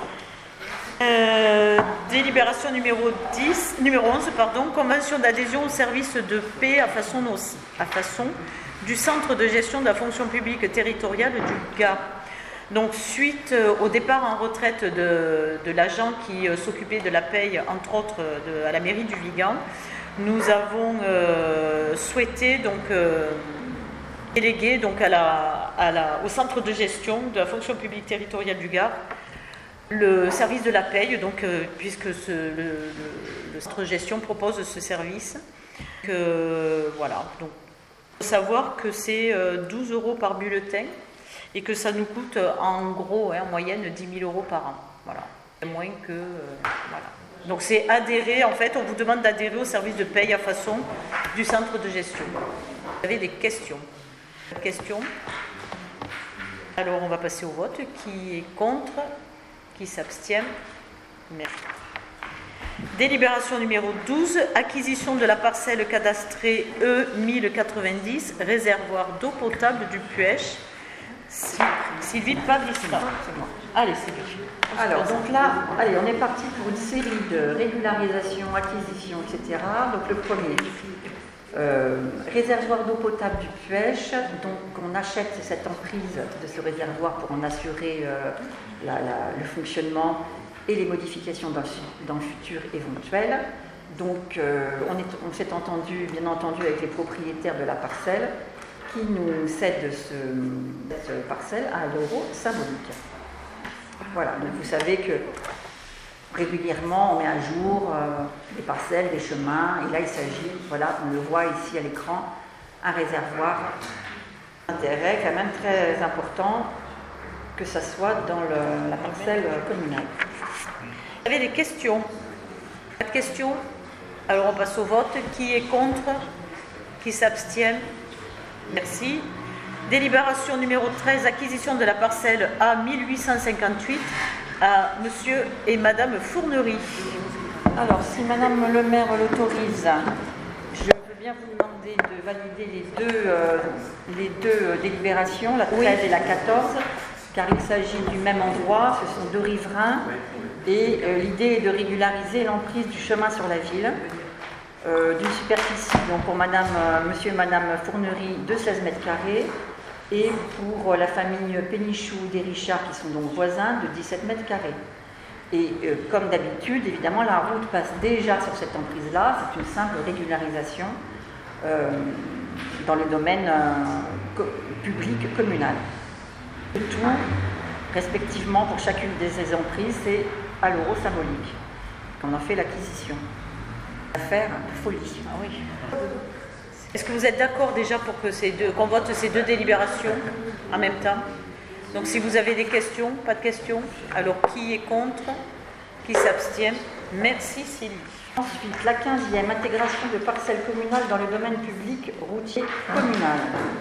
[SPEAKER 1] Euh, délibération numéro dix, numéro onze, pardon, convention d'adhésion au service de paix à façon, à façon du centre de gestion de la fonction publique territoriale du Gard. Donc, suite au départ en retraite de, de l'agent qui euh, s'occupait de la paye, entre autres de, à la mairie du Vigan, nous avons euh, souhaité donc euh, déléguer donc à la, à la, au centre de gestion de la fonction publique territoriale du Gard le service de la paye, donc euh, puisque ce, le, le, le centre de gestion propose ce service. Que, voilà. Donc, il faut savoir que c'est euh, douze euros par bulletin. Et que ça nous coûte en gros, hein, en moyenne, dix mille euros par an. Voilà. C'est moins que. Euh, voilà. Donc c'est adhérer, en fait, on vous demande d'adhérer au service de paye à façon du centre de gestion. Vous avez des questions ? Questions ? Alors on va passer au vote. Qui est contre ? Qui s'abstient ? Merci. Délibération numéro douze, acquisition de la parcelle cadastrée E mille quatre-vingt-dix, réservoir d'eau potable du Puech. Sylvie Pavlista. Allez, Sylvie.
[SPEAKER 2] Alors, donc là, allez, on est parti pour une série de régularisations, acquisitions, et cetera. Donc, le premier, euh, réservoir d'eau potable du Puech. Donc, on achète cette emprise de ce réservoir pour en assurer euh, la, la, le fonctionnement et les modifications dans, dans le futur éventuel. Donc, euh, on, est, on s'est entendu, bien entendu, avec les propriétaires de la parcelle, qui nous cède ce, cette parcelle à un euro symbolique. Voilà, donc vous savez que régulièrement on met à jour euh, les parcelles, les chemins, et là il s'agit, voilà, on le voit ici à l'écran, un réservoir d'intérêt quand même très important que ça soit dans le, la parcelle communale.
[SPEAKER 1] Vous avez des questions ? Pas de questions ? Alors on passe au vote. Qui est contre ? Qui s'abstient ? Merci. Délibération numéro treize, acquisition de la parcelle A mille huit cent cinquante-huit à Monsieur et Madame Fournery.
[SPEAKER 2] Alors, si Madame le maire l'autorise, je veux bien bien vous demander de valider les deux, euh, les deux délibérations, la treize oui. et la quatorze, car il s'agit du même endroit, ce sont deux riverains, et euh, l'idée est de régulariser l'emprise du chemin sur la ville, euh, d'une superficie, donc pour madame, euh, monsieur et madame Fournery, de seize mètres carrés, et pour euh, la famille Pénichou des Richards, qui sont donc voisins, de dix-sept mètres carrés. Et euh, comme d'habitude, évidemment, la route passe déjà sur cette emprise-là, c'est une simple régularisation euh, dans le domaine euh, co- public communal. Le tout, respectivement, pour chacune de ces emprises, c'est à l'euro symbolique qu'on en fait l'acquisition. Affaire folie.
[SPEAKER 1] Ah oui. Est-ce que vous êtes d'accord déjà pour que ces deux, qu'on vote ces deux délibérations en même temps ? Donc si vous avez des questions, pas de questions, alors qui est contre ? Qui s'abstient ? Merci Sylvie.
[SPEAKER 2] Ensuite, la quinzième, intégration de parcelles communales dans le domaine public routier communal.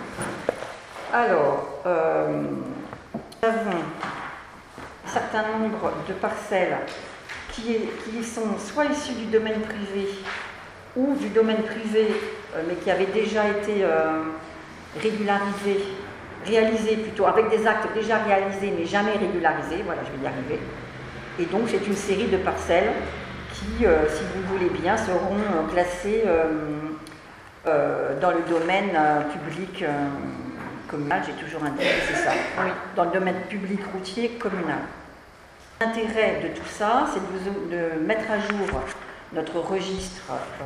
[SPEAKER 2] Alors, euh, nous avons un certain nombre de parcelles qui, est, qui sont soit issues du domaine privé ou du domaine privé, euh, mais qui avaient déjà été euh, régularisées, réalisées plutôt, avec des actes déjà réalisés mais jamais régularisés, voilà, je vais y arriver. Et donc c'est une série de parcelles qui, euh, si vous voulez bien, seront euh, classées euh, euh, dans le domaine euh, public euh, communal, j'ai toujours indiqué, c'est ça, oui, dans le domaine public routier communal. L'intérêt de tout ça, c'est de, vous, de mettre à jour notre registre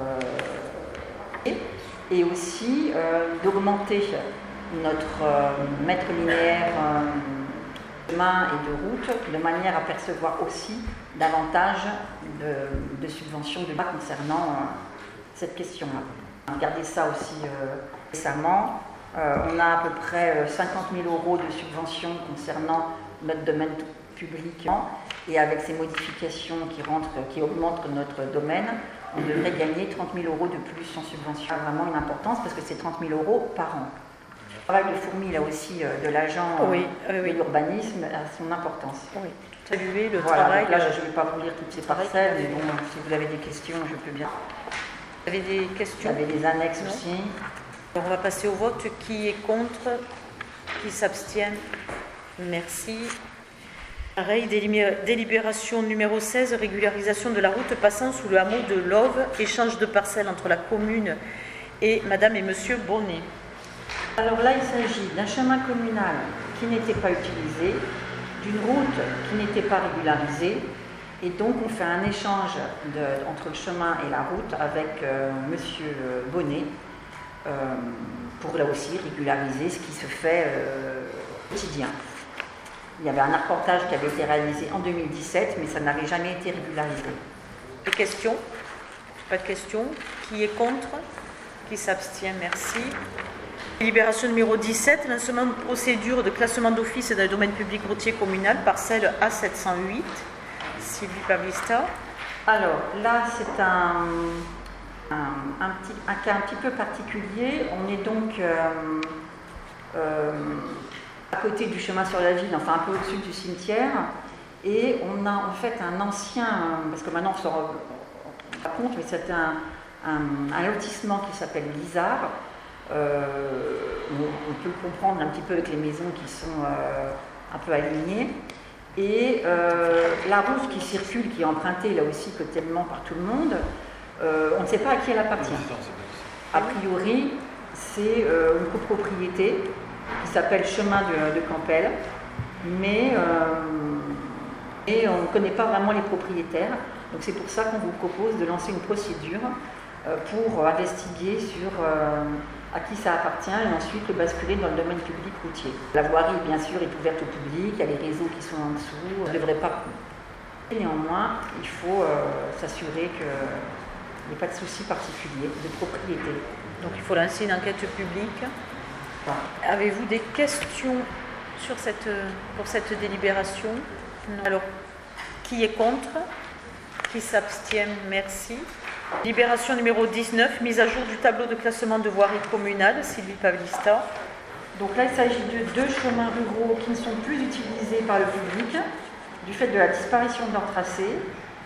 [SPEAKER 2] euh, et aussi euh, d'augmenter notre euh, mètre linéaire euh, de chemin et de route, de manière à percevoir aussi davantage de, de subventions de l'État concernant euh, cette question-là. On a regardé ça aussi euh, récemment. Euh, on a à peu près cinquante mille euros de subventions concernant notre domaine public, et avec ces modifications qui rentrent, qui augmentent notre domaine, on devrait gagner trente mille euros de plus en subvention. Ça a vraiment une importance parce que c'est trente mille euros par an. Le travail de fourmi, là aussi, de l'agent
[SPEAKER 1] oui, oui, oui.
[SPEAKER 2] de l'urbanisme a son importance.
[SPEAKER 1] Oui, saluer le
[SPEAKER 2] voilà,
[SPEAKER 1] travail.
[SPEAKER 2] Là, je ne vais pas vous lire toutes ces parcelles, mais bon, si vous avez des questions, je peux bien.
[SPEAKER 1] Vous avez des questions ?
[SPEAKER 2] Vous avez des annexes
[SPEAKER 1] non.
[SPEAKER 2] aussi.
[SPEAKER 1] Alors, on va passer au vote. Qui est contre ? Qui s'abstient ? Merci. Pareil, délibération numéro seize, régularisation de la route passant sous le hameau de Love, échange de parcelles entre la commune et Madame et Monsieur Bonnet.
[SPEAKER 2] Alors là, il s'agit d'un chemin communal qui n'était pas utilisé, d'une route qui n'était pas régularisée, et donc on fait un échange de, entre le chemin et la route avec euh, Monsieur Bonnet euh, pour là aussi régulariser ce qui se fait euh, au quotidien. Il y avait un reportage qui avait été réalisé en deux mille dix-sept, mais ça n'avait jamais été régularisé.
[SPEAKER 1] Des questions ? Pas de questions. Qui est contre ? Qui s'abstient ? Merci. Délibération numéro dix-sept, lancement de procédure de classement d'office dans le domaine public routier communal, parcelle A sept cent huit. Sylvie Pavlista.
[SPEAKER 2] Alors là, c'est un, un, un, petit, un cas un petit peu particulier. On est donc euh, euh, à côté du chemin sur la ville, enfin un peu au-dessus du cimetière, et on a en fait un ancien, parce que maintenant on se rend pas compte, mais c'était un, un, un lotissement qui s'appelle Lizard. Euh, on, on peut le comprendre un petit peu avec les maisons qui sont euh, un peu alignées. Et euh, la route qui circule, qui est empruntée là aussi quotidiennement par tout le monde, euh, on ne sait pas à qui elle appartient. A priori, c'est euh, une copropriété qui s'appelle Chemin de, de Campbell, mais, euh, et on ne connaît pas vraiment les propriétaires. Donc c'est pour ça qu'on vous propose de lancer une procédure euh, pour investiguer sur euh, à qui ça appartient et ensuite le basculer dans le domaine public routier. La voirie, bien sûr, est ouverte au public, il y a les réseaux qui sont en dessous, on ne devrait pas. Et néanmoins, il faut euh, s'assurer qu'il n'y ait pas de soucis particuliers de propriété.
[SPEAKER 1] Donc il faut lancer une enquête publique. Avez-vous des questions sur cette, pour cette délibération ? Non. Alors, qui est contre ? Qui s'abstient ? Merci. Délibération numéro dix-neuf, mise à jour du tableau de classement de voirie communale, Sylvie Pavlista.
[SPEAKER 2] Donc là, il s'agit de deux chemins ruraux qui ne sont plus utilisés par le public du fait de la disparition de leur tracé.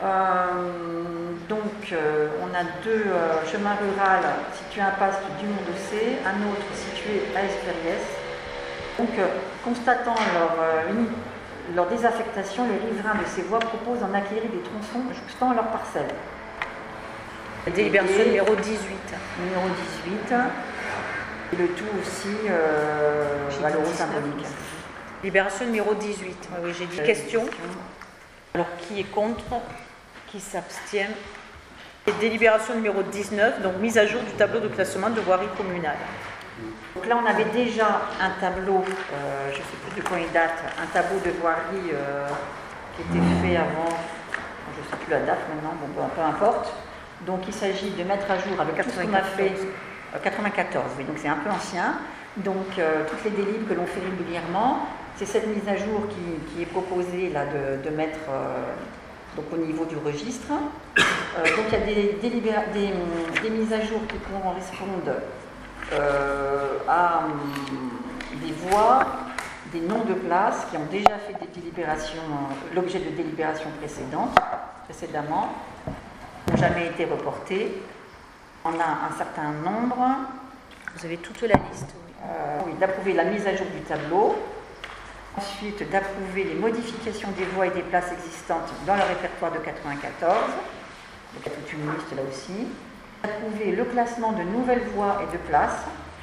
[SPEAKER 2] Euh, donc, euh, on a deux euh, chemins ruraux situés à Impasse du Mont-de-Cé, un autre situé à Espériès. Donc, euh, constatant leur, euh, une, leur désaffectation, les riverains de ces voies proposent d'en acquérir des tronçons jouxtant leurs parcelles.
[SPEAKER 1] Délibération et, numéro dix-huit.
[SPEAKER 2] Numéro dix-huit. Et le tout aussi euh, valeureux symbolique.
[SPEAKER 1] Libération numéro dix-huit. Ah oui, j'ai dit euh, question. Alors, qui est contre? Qui s'abstient? Et délibération numéro dix-neuf, donc mise à jour du tableau de classement de voirie communale.
[SPEAKER 2] Donc là, on avait déjà un tableau, euh, je ne sais plus de quand il date, un tableau de voirie euh, qui était fait avant, je ne sais plus la date maintenant, bon, peu importe. Donc il s'agit de mettre à jour avec tout ce qu'on a fait, euh, quatre-vingt-quatorze, oui, donc c'est un peu ancien. Donc euh, toutes les délibes que l'on fait régulièrement, c'est cette mise à jour qui, qui est proposée là de, de mettre euh, donc, au niveau du registre. Euh, donc il y a des, des, des, des mises à jour qui correspondent Euh, à euh, des voies, des noms de places qui ont déjà fait des délibérations, euh, l'objet de délibérations précédentes, précédemment, n'ont jamais été reportées. On a un certain nombre.
[SPEAKER 1] Vous avez toute la liste. Oui,
[SPEAKER 2] euh, oui d'approuver la mise à jour du tableau. Ensuite, d'approuver les modifications des voies et des places existantes dans le répertoire de quatre-vingt-quatorze. Donc il y a toute une liste là aussi. D'approuver le classement de nouvelles voies et de places,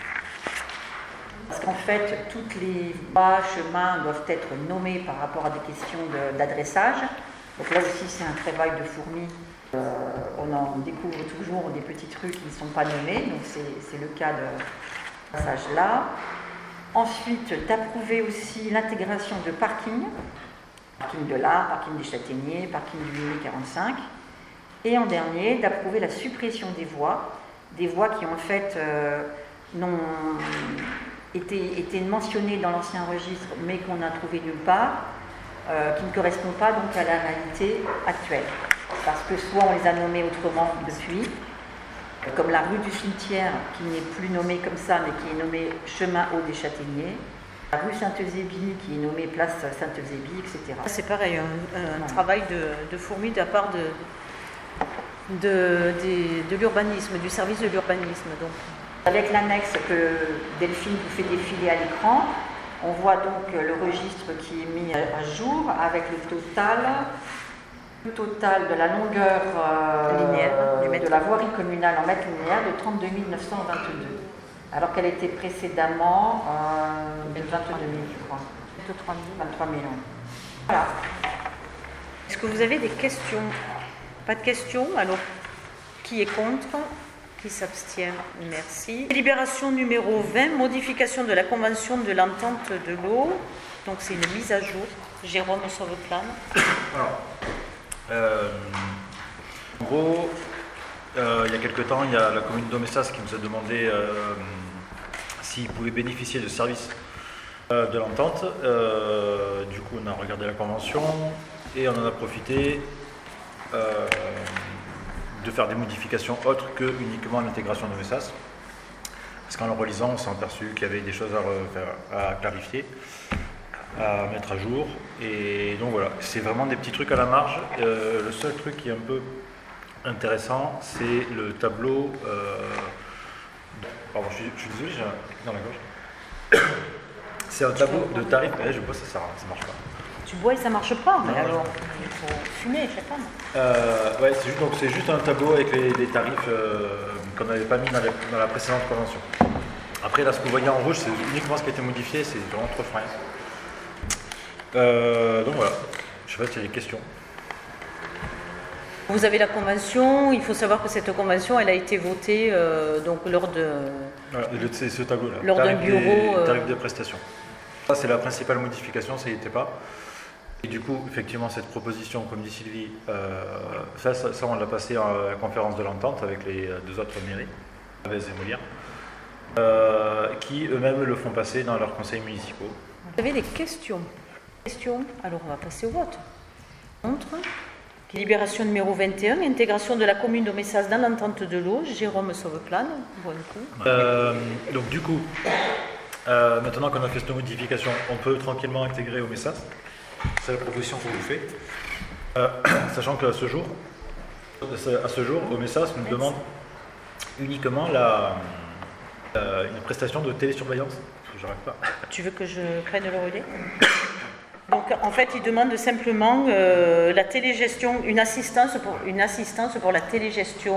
[SPEAKER 2] parce qu'en fait, toutes les voies, chemins doivent être nommés par rapport à des questions de, d'adressage. Donc là aussi, c'est un travail de fourmi. Euh, on en découvre toujours des petits trucs qui ne sont pas nommés, donc c'est, c'est le cas de ce passage-là. Ensuite, d'approuver aussi l'intégration de parking, parking de l'Art, parking des Châtaigniers, parking du huit quarante-cinq. Et en dernier, d'approuver la suppression des voies, des voies qui en fait euh, n'ont été, été mentionnées dans l'ancien registre, mais qu'on a trouvé nulle part, euh, qui ne correspondent pas donc à la réalité actuelle. Parce que soit on les a nommées autrement depuis, comme la rue du Cimetière, qui n'est plus nommée comme ça, mais qui est nommée chemin haut des Châtaigniers, la rue Sainte-Eusébie, qui est nommée place Sainte-Eusébie, et cetera.
[SPEAKER 1] C'est pareil, un, un voilà. travail de, de fourmi de la part de... De, de, de l'urbanisme, du service de l'urbanisme. Donc.
[SPEAKER 2] Avec l'annexe que Delphine vous fait défiler à l'écran, on voit donc le registre qui est mis à jour avec le total, le total de la longueur euh, linéaire, de la voirie communale en mètres linéaires de trente-deux mille neuf cent vingt-deux, alors qu'elle était précédemment euh, vingt-deux mille, je crois. vingt-trois mille. Voilà.
[SPEAKER 1] Est-ce que vous avez des questions ? Pas de questions? Alors, qui est contre? Qui s'abstient? Merci. Délibération numéro vingt, modification de la convention de l'entente de l'eau. Donc, c'est une mise à jour. Jérôme Sauveplane.
[SPEAKER 9] Alors, euh, en gros, euh, il y a quelque temps, il y a la commune d'Omessas qui nous a demandé euh, s'ils pouvaient bénéficier de services euh, de l'entente. Euh, du coup, on a regardé la convention et on en a profité. Euh, de faire des modifications autres que uniquement l'intégration de Messas. Parce qu'en le relisant, on s'est aperçu qu'il y avait des choses à, refaire, à clarifier, à mettre à jour. Et donc voilà, c'est vraiment des petits trucs à la marge. Euh, le seul truc qui est un peu intéressant, c'est le tableau... Euh... Pardon, je suis, je suis désolé, j'ai un truc dans la gorge. C'est un tableau de tarifs. Eh, je bois, ça sert, ça marche pas.
[SPEAKER 1] Tu bois et ça marche pas, mais non, alors il faut fumer, je sais pas.
[SPEAKER 9] Euh, ouais, c'est juste, donc c'est juste un tableau avec les, les tarifs euh, qu'on n'avait pas mis dans, les, dans la précédente convention. Après, là, ce que vous voyez en rouge, c'est uniquement ce qui a été modifié, c'est vraiment trop frais. Euh, donc voilà, je sais pas s'il y a des questions.
[SPEAKER 1] Vous avez la convention, il faut savoir que cette convention, elle a été votée euh, donc lors de...
[SPEAKER 9] Voilà, c'est ce tableau-là.
[SPEAKER 1] Lors d'un bureau...
[SPEAKER 9] Des, tarifs de prestations. Ça, c'est la principale modification, ça n'y était pas. Et du coup, effectivement, cette proposition, comme dit Sylvie, euh, ça, ça, ça, on l'a passé à la conférence de l'entente avec les deux autres mairies, Avez et Molière, euh, qui eux-mêmes le font passer dans leurs conseils municipaux.
[SPEAKER 1] Vous avez des questions? Questions? Alors, on va passer au vote. Contre. Délibération numéro vingt et un, intégration de la commune d'Omessas dans l'entente de l'eau, Jérôme Sauveplane. Bon coup.
[SPEAKER 9] Euh, donc, du coup, euh, maintenant qu'on a fait cette modification, on peut tranquillement intégrer Omessas. C'est la proposition qu'on vous fait. Euh, sachant qu'à ce jour, à ce jour, Omessas nous demande uniquement la, la, une prestation de télésurveillance. Je n'arrive pas.
[SPEAKER 1] Tu veux que je prenne le relais? Donc en fait, il demande simplement euh, la télégestion, une assistance pour, une assistance pour la télégestion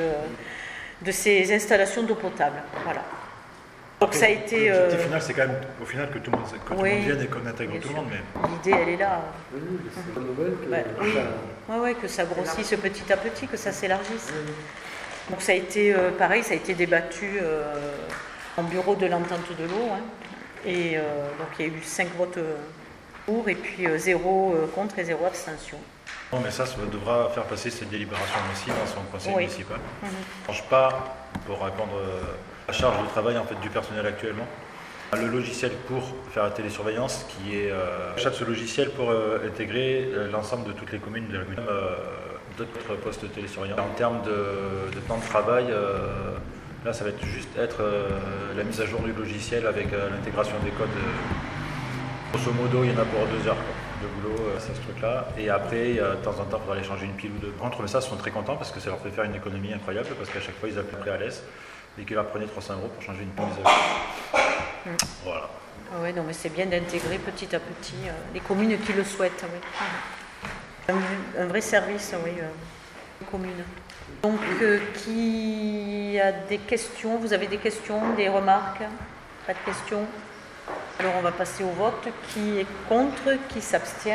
[SPEAKER 1] de, de ces installations d'eau potable. Voilà. Donc okay. Ça a été.
[SPEAKER 9] L'objectif
[SPEAKER 1] euh...
[SPEAKER 9] final, c'est quand même au final que tout le monde, que tout oui, le monde vienne et qu'on intègre tout sûr. le monde. Mais...
[SPEAKER 1] L'idée, elle est là.
[SPEAKER 6] Oui, c'est une bonne nouvelle que,
[SPEAKER 1] ouais,
[SPEAKER 6] que
[SPEAKER 1] oui.
[SPEAKER 6] ça...
[SPEAKER 1] Ouais, ouais, que ça grossisse petit à petit, que ça s'élargisse. Oui. Donc ça a été euh, pareil, ça a été débattu euh, en bureau de l'entente de l'eau. Hein. Et euh, donc il y a eu cinq votes pour et puis euh, zéro euh, contre et zéro abstention.
[SPEAKER 9] Non, mais ça, ça devra faire passer cette délibération aussi dans son conseil
[SPEAKER 1] oui.
[SPEAKER 9] municipal.
[SPEAKER 1] Mm-hmm.
[SPEAKER 9] Ça ne change pas pour répondre à la charge de travail en fait, du personnel actuellement. Le logiciel pour faire la télésurveillance qui est euh, achat de ce logiciel pour euh, intégrer euh, l'ensemble de toutes les communes de la commune, euh, d'autres postes de télésurveillance. En termes de, de temps de travail, euh, là ça va être juste être euh, la mise à jour du logiciel avec euh, l'intégration des codes. Euh, grosso modo, il y en a pour deux heures quoi, de boulot, euh, c'est ce truc-là. Et après, euh, de temps en temps, il faudra aller changer une pile ou deux. Par contre, mais ça, ils sont très contents parce que ça leur fait faire une économie incroyable parce qu'à chaque fois, ils appelaient à l'aise et qu'ils leur prenaient trois cents euros pour changer une pile mise à jour. Mmh. Voilà.
[SPEAKER 1] Ah ouais, non, mais c'est bien d'intégrer petit à petit euh, les communes qui le souhaitent. Oui. Un, un vrai service, oui, euh, les communes. Donc, euh, qui a des questions? Vous avez des questions, des remarques? Pas de questions? Alors, on va passer au vote. Qui est contre? Qui s'abstient?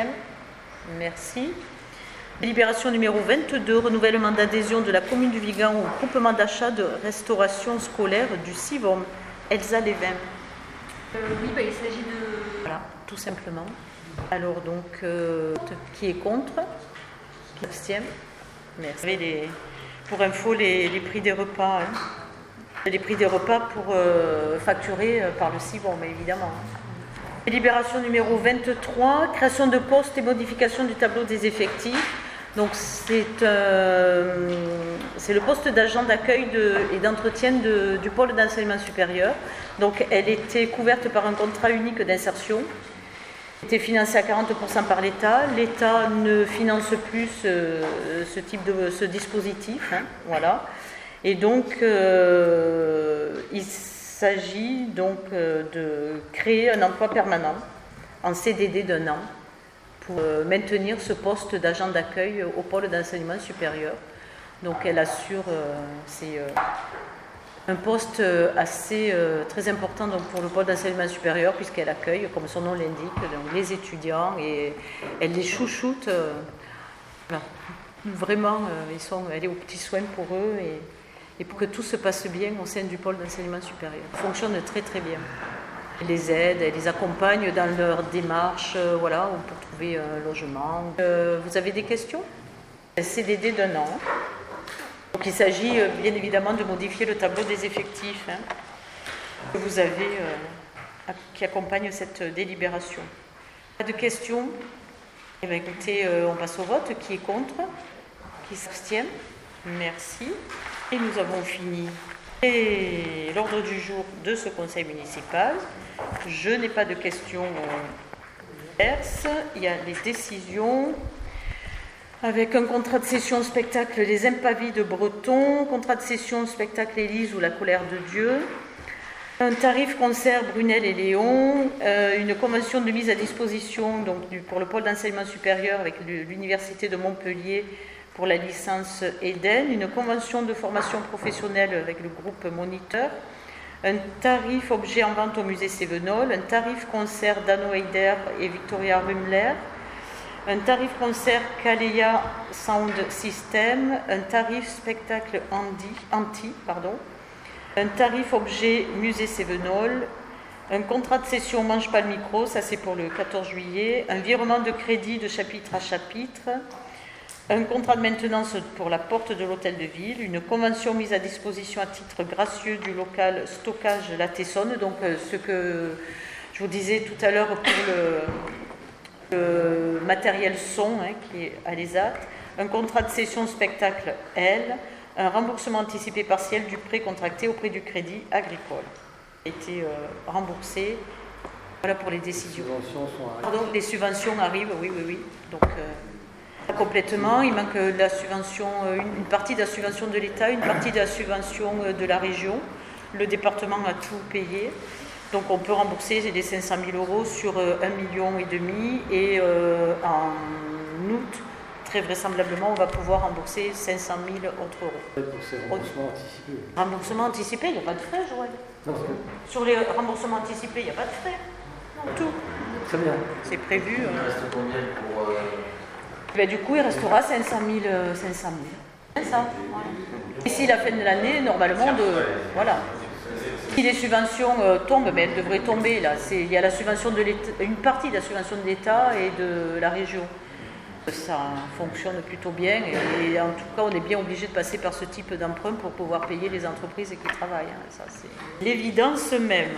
[SPEAKER 1] Merci. Délibération numéro vingt-deux, renouvellement d'adhésion de la commune du Vigan au groupement d'achat de restauration scolaire du Sivom. Elsa Lévin.
[SPEAKER 8] Euh, oui, bah, il s'agit de...
[SPEAKER 1] Voilà, tout simplement. Alors donc, euh, qui est contre? Qui s'abstient? Merci. Les, pour info, les, les prix des repas. Hein. Les prix des repas pour euh, facturer par le Sivom, évidemment. Délibération numéro vingt-trois, création de postes et modification du tableau des effectifs. Donc c'est, euh, c'est le poste d'agent d'accueil de, et d'entretien de, du pôle d'enseignement supérieur. Donc elle était couverte par un contrat unique d'insertion. Elle était financée à quarante pour cent par l'État. L'État ne finance plus ce, ce type de ce dispositif. Hein, voilà. Et donc euh, il s'agit donc euh, de créer un emploi permanent en C D D d'un an pour maintenir ce poste d'agent d'accueil au pôle d'enseignement supérieur. Donc elle assure, euh, c'est euh, un poste assez euh, très important donc, pour le pôle d'enseignement supérieur puisqu'elle accueille, comme son nom l'indique, donc, les étudiants et elle les chouchoute. Euh, voilà. Vraiment, euh, ils sont, elle est aux petits soins pour eux et, et pour que tout se passe bien au sein du pôle d'enseignement supérieur. Ça fonctionne très très bien. Elle les aide, elle les accompagne dans leur démarche euh, voilà, pour trouver un logement. Euh, vous avez des questions? C D D d'un an. Donc il s'agit euh, bien évidemment de modifier le tableau des effectifs hein, que vous avez, euh, qui accompagne cette délibération. Pas de questions? Eh bien écoutez, euh, on passe au vote. Qui est contre? Qui s'abstient? Merci. Et nous avons fini. Et l'ordre du jour de ce conseil municipal, je n'ai pas de questions diverses. Il y a les décisions avec un contrat de cession spectacle Les Impavis de Breton, contrat de cession spectacle Élise ou La Colère de Dieu, un tarif concert Brunel et Léon, euh, une convention de mise à disposition donc, du, pour le pôle d'enseignement supérieur avec l'Université de Montpellier pour la licence Eden, une convention de formation professionnelle avec le groupe Moniteur, un tarif objet en vente au musée Sévenol, un tarif concert Dano Heider et Victoria Rumler, un tarif concert Kalea Sound System, un tarif spectacle Andy, Anti, pardon, un tarif objet musée Sévenol, un contrat de cession Mange pas le micro, ça c'est pour le quatorze juillet, un virement de crédit de chapitre à chapitre, un contrat de maintenance pour la porte de l'hôtel de ville, une convention mise à disposition à titre gracieux du local stockage La Tessonne, donc euh, ce que je vous disais tout à l'heure pour le, le matériel son hein, qui est à l'E S A T, un contrat de cession spectacle L, un remboursement anticipé partiel du prêt contracté auprès du Crédit Agricole. Il a été euh, remboursé. Voilà pour les décisions.
[SPEAKER 6] Les subventions sont arrivées.
[SPEAKER 1] Pardon, les subventions arrivent, oui, oui, oui. Donc, euh, Complètement, il manque la subvention, une partie de la subvention de l'État, une partie de la subvention de la région. Le département a tout payé. Donc on peut rembourser les cinq cent mille euros sur un million et demi et euh, en août, très vraisemblablement, on va pouvoir rembourser cinq cent mille autres euros.
[SPEAKER 6] Pour ces remboursements anticipés.
[SPEAKER 1] Remboursement anticipé, il n'y a pas de frais, Joël.
[SPEAKER 6] Non,
[SPEAKER 1] sur les remboursements anticipés, il n'y a pas de frais. Non, tout.
[SPEAKER 6] Très bien.
[SPEAKER 1] C'est prévu.
[SPEAKER 4] Il euh... reste combien pour... Euh...
[SPEAKER 1] Ben, du coup, il restera cinq cent mille. cinq cent mille. C'est ça. Voilà. D'ici la fin de l'année, normalement, de... voilà. Si les subventions euh, tombent, mais elles devraient tomber là. C'est, il y a la subvention de l'État, une partie de la subvention de l'État et de la région. Ça fonctionne plutôt bien et, et en tout cas, on est bien obligé de passer par ce type d'emprunt pour pouvoir payer les entreprises qui travaillent. Hein. Ça, c'est l'évidence même.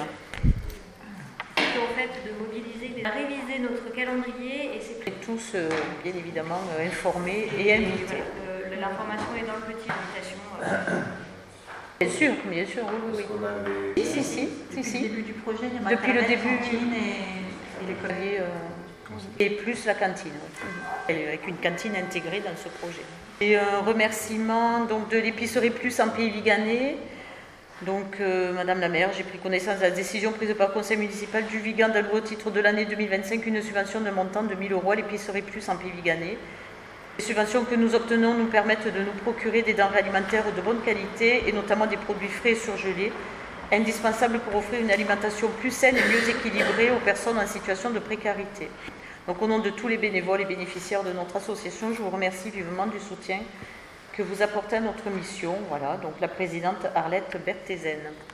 [SPEAKER 8] En fait, de mobiliser, de réviser notre calendrier et c'est
[SPEAKER 1] tous euh, bien évidemment euh, informés et invités.
[SPEAKER 8] Euh, l'information est dans le petit, l'invitation. Euh...
[SPEAKER 1] Bien sûr, bien sûr, oui, oui. oui. Si, si, si.
[SPEAKER 2] Depuis
[SPEAKER 1] si,
[SPEAKER 2] le début du projet, il y a
[SPEAKER 1] depuis le début,
[SPEAKER 2] cantine et, et l'école.
[SPEAKER 1] Euh, et plus la cantine, oui. Et avec une cantine intégrée dans ce projet. Et un remerciement donc, de l'épicerie Plus en Pays Viganais. Donc, euh, Madame la maire, j'ai pris connaissance de la décision prise par le conseil municipal du Vigan d'allouer au titre de l'année deux mille vingt-cinq une subvention de montant de mille euros à l'épicerie Plus en Pays Viganais. Les subventions que nous obtenons nous permettent de nous procurer des denrées alimentaires de bonne qualité et notamment des produits frais et surgelés, indispensables pour offrir une alimentation plus saine et mieux équilibrée aux personnes en situation de précarité. Donc au nom de tous les bénévoles et bénéficiaires de notre association, je vous remercie vivement du soutien que vous apportez à notre mission. Voilà, donc la présidente Arlette Berthézen.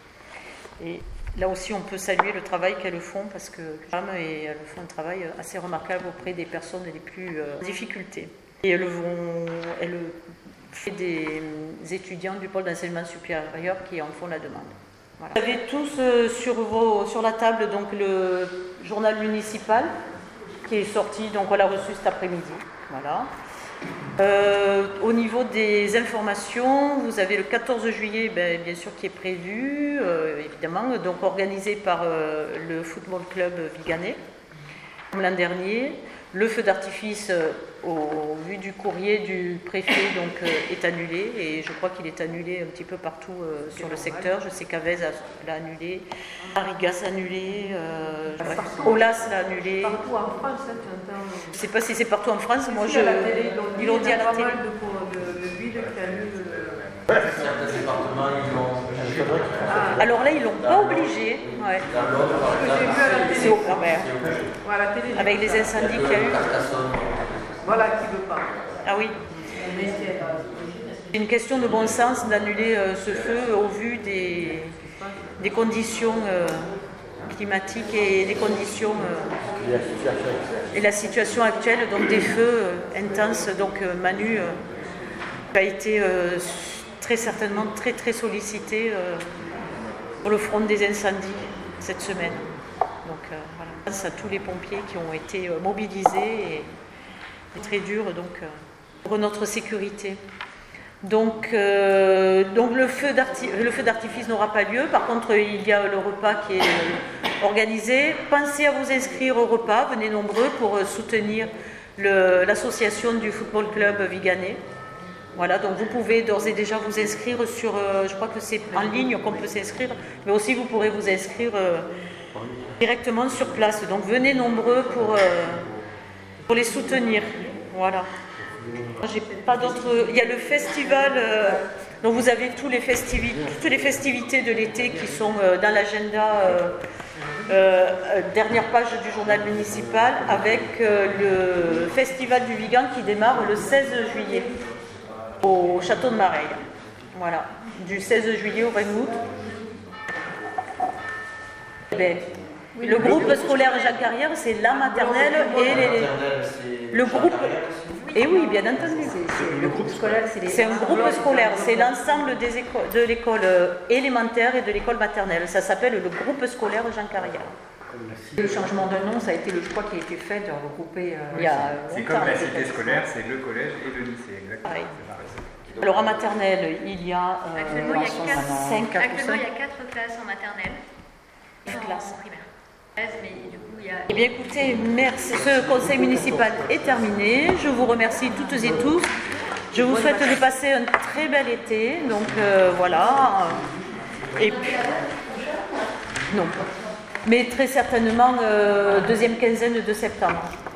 [SPEAKER 1] Et là aussi, on peut saluer le travail qu'elles font parce que et elles font un travail assez remarquable auprès des personnes les plus euh, en difficulté. Et elles vont, elles font des étudiants du pôle d'enseignement supérieur qui en font la demande. Voilà. Vous avez tous euh, sur, vos, sur la table donc, le journal municipal qui est sorti, donc on l'a reçu cet après-midi. Voilà. Euh, au niveau des informations, vous avez le quatorze juillet, ben, bien sûr, qui est prévu, euh, évidemment, donc organisé par euh, le Football Club Viganais, comme l'an dernier. Le feu d'artifice, euh, au vu du courrier du préfet, donc, euh, est annulé, et je crois qu'il est annulé un petit peu partout euh, sur le secteur. Je sais qu'Avez l'a annulé, Arigas l'a annulé, euh, Olas l'a annulé.
[SPEAKER 5] Partout en France, hein, tu entends.
[SPEAKER 1] Je ne sais pas si c'est partout en France, moi je.
[SPEAKER 5] Ils l'ont dit à la télé. Il y a pas mal de, de, de villes qui annulent.
[SPEAKER 4] Certains départements, ils l'ont.
[SPEAKER 1] Ah. Alors là, ils l'ont pas obligé. Ouais.
[SPEAKER 5] J'ai vu à la télé.
[SPEAKER 1] Au, ah ben,
[SPEAKER 5] ouais, à la télé
[SPEAKER 1] avec les incendies qu'il y a eu.
[SPEAKER 5] Voilà qui ne veut pas.
[SPEAKER 1] Ah oui. C'est une question de bon sens d'annuler euh, ce feu au vu des, des conditions euh, climatiques et des conditions euh, et la situation actuelle, donc des feux euh, intenses. Donc euh, Manu euh, a été euh, très certainement très très sollicité euh, sur le front des incendies cette semaine. Donc euh, voilà, grâce à tous les pompiers qui ont été euh, mobilisés et c'est très dur donc euh, pour notre sécurité. Donc, euh, donc le, feu le feu d'artifice n'aura pas lieu. Par contre, il y a le repas qui est euh, organisé. Pensez à vous inscrire au repas. Venez nombreux pour euh, soutenir le, l'association du Football Club Viganais. Voilà, donc vous pouvez d'ores et déjà vous inscrire sur... Euh, je crois que c'est en ligne qu'on peut s'inscrire, mais aussi vous pourrez vous inscrire euh, directement sur place. Donc venez nombreux pour... Euh, pour les soutenir, voilà. J'ai pas d'autres. Il y a le festival, euh, donc vous avez tous les festivi... toutes les festivités de l'été qui sont euh, dans l'agenda, euh, euh, dernière page du journal municipal, avec euh, le festival du Vigan qui démarre le seize juillet au château de Mareil. Voilà, du seize juillet au vingt août. Ben, Oui, le groupe scolaire Jacques Carrière, c'est la maternelle et les... le groupe. Et oui, bien entendu.
[SPEAKER 2] C'est, c'est le groupe scolaire, c'est, les...
[SPEAKER 1] c'est un groupe scolaire, c'est l'ensemble des écoles, de l'école élémentaire et de l'école maternelle. Ça s'appelle le groupe scolaire Jean Carrière.
[SPEAKER 2] Le changement de nom, ça a été le choix qui a été fait de regrouper. Euh,
[SPEAKER 3] Il y a c'est comme la cité scolaire, c'est le collège et le lycée, exactement.
[SPEAKER 1] Oui. Alors en maternelle, il y a
[SPEAKER 8] euh, actuellement, il y a quatre,
[SPEAKER 1] cinq,
[SPEAKER 8] actuellement il y a quatre classes en maternelle.
[SPEAKER 1] Une classe.
[SPEAKER 8] En primaire. Mais du coup, il y a...
[SPEAKER 1] Eh bien écoutez, merci. Ce conseil municipal est terminé. Je vous remercie toutes et tous. Je vous souhaite de passer un très bel été. Donc euh, voilà. Et puis, non. Mais très certainement euh, deuxième quinzaine de septembre.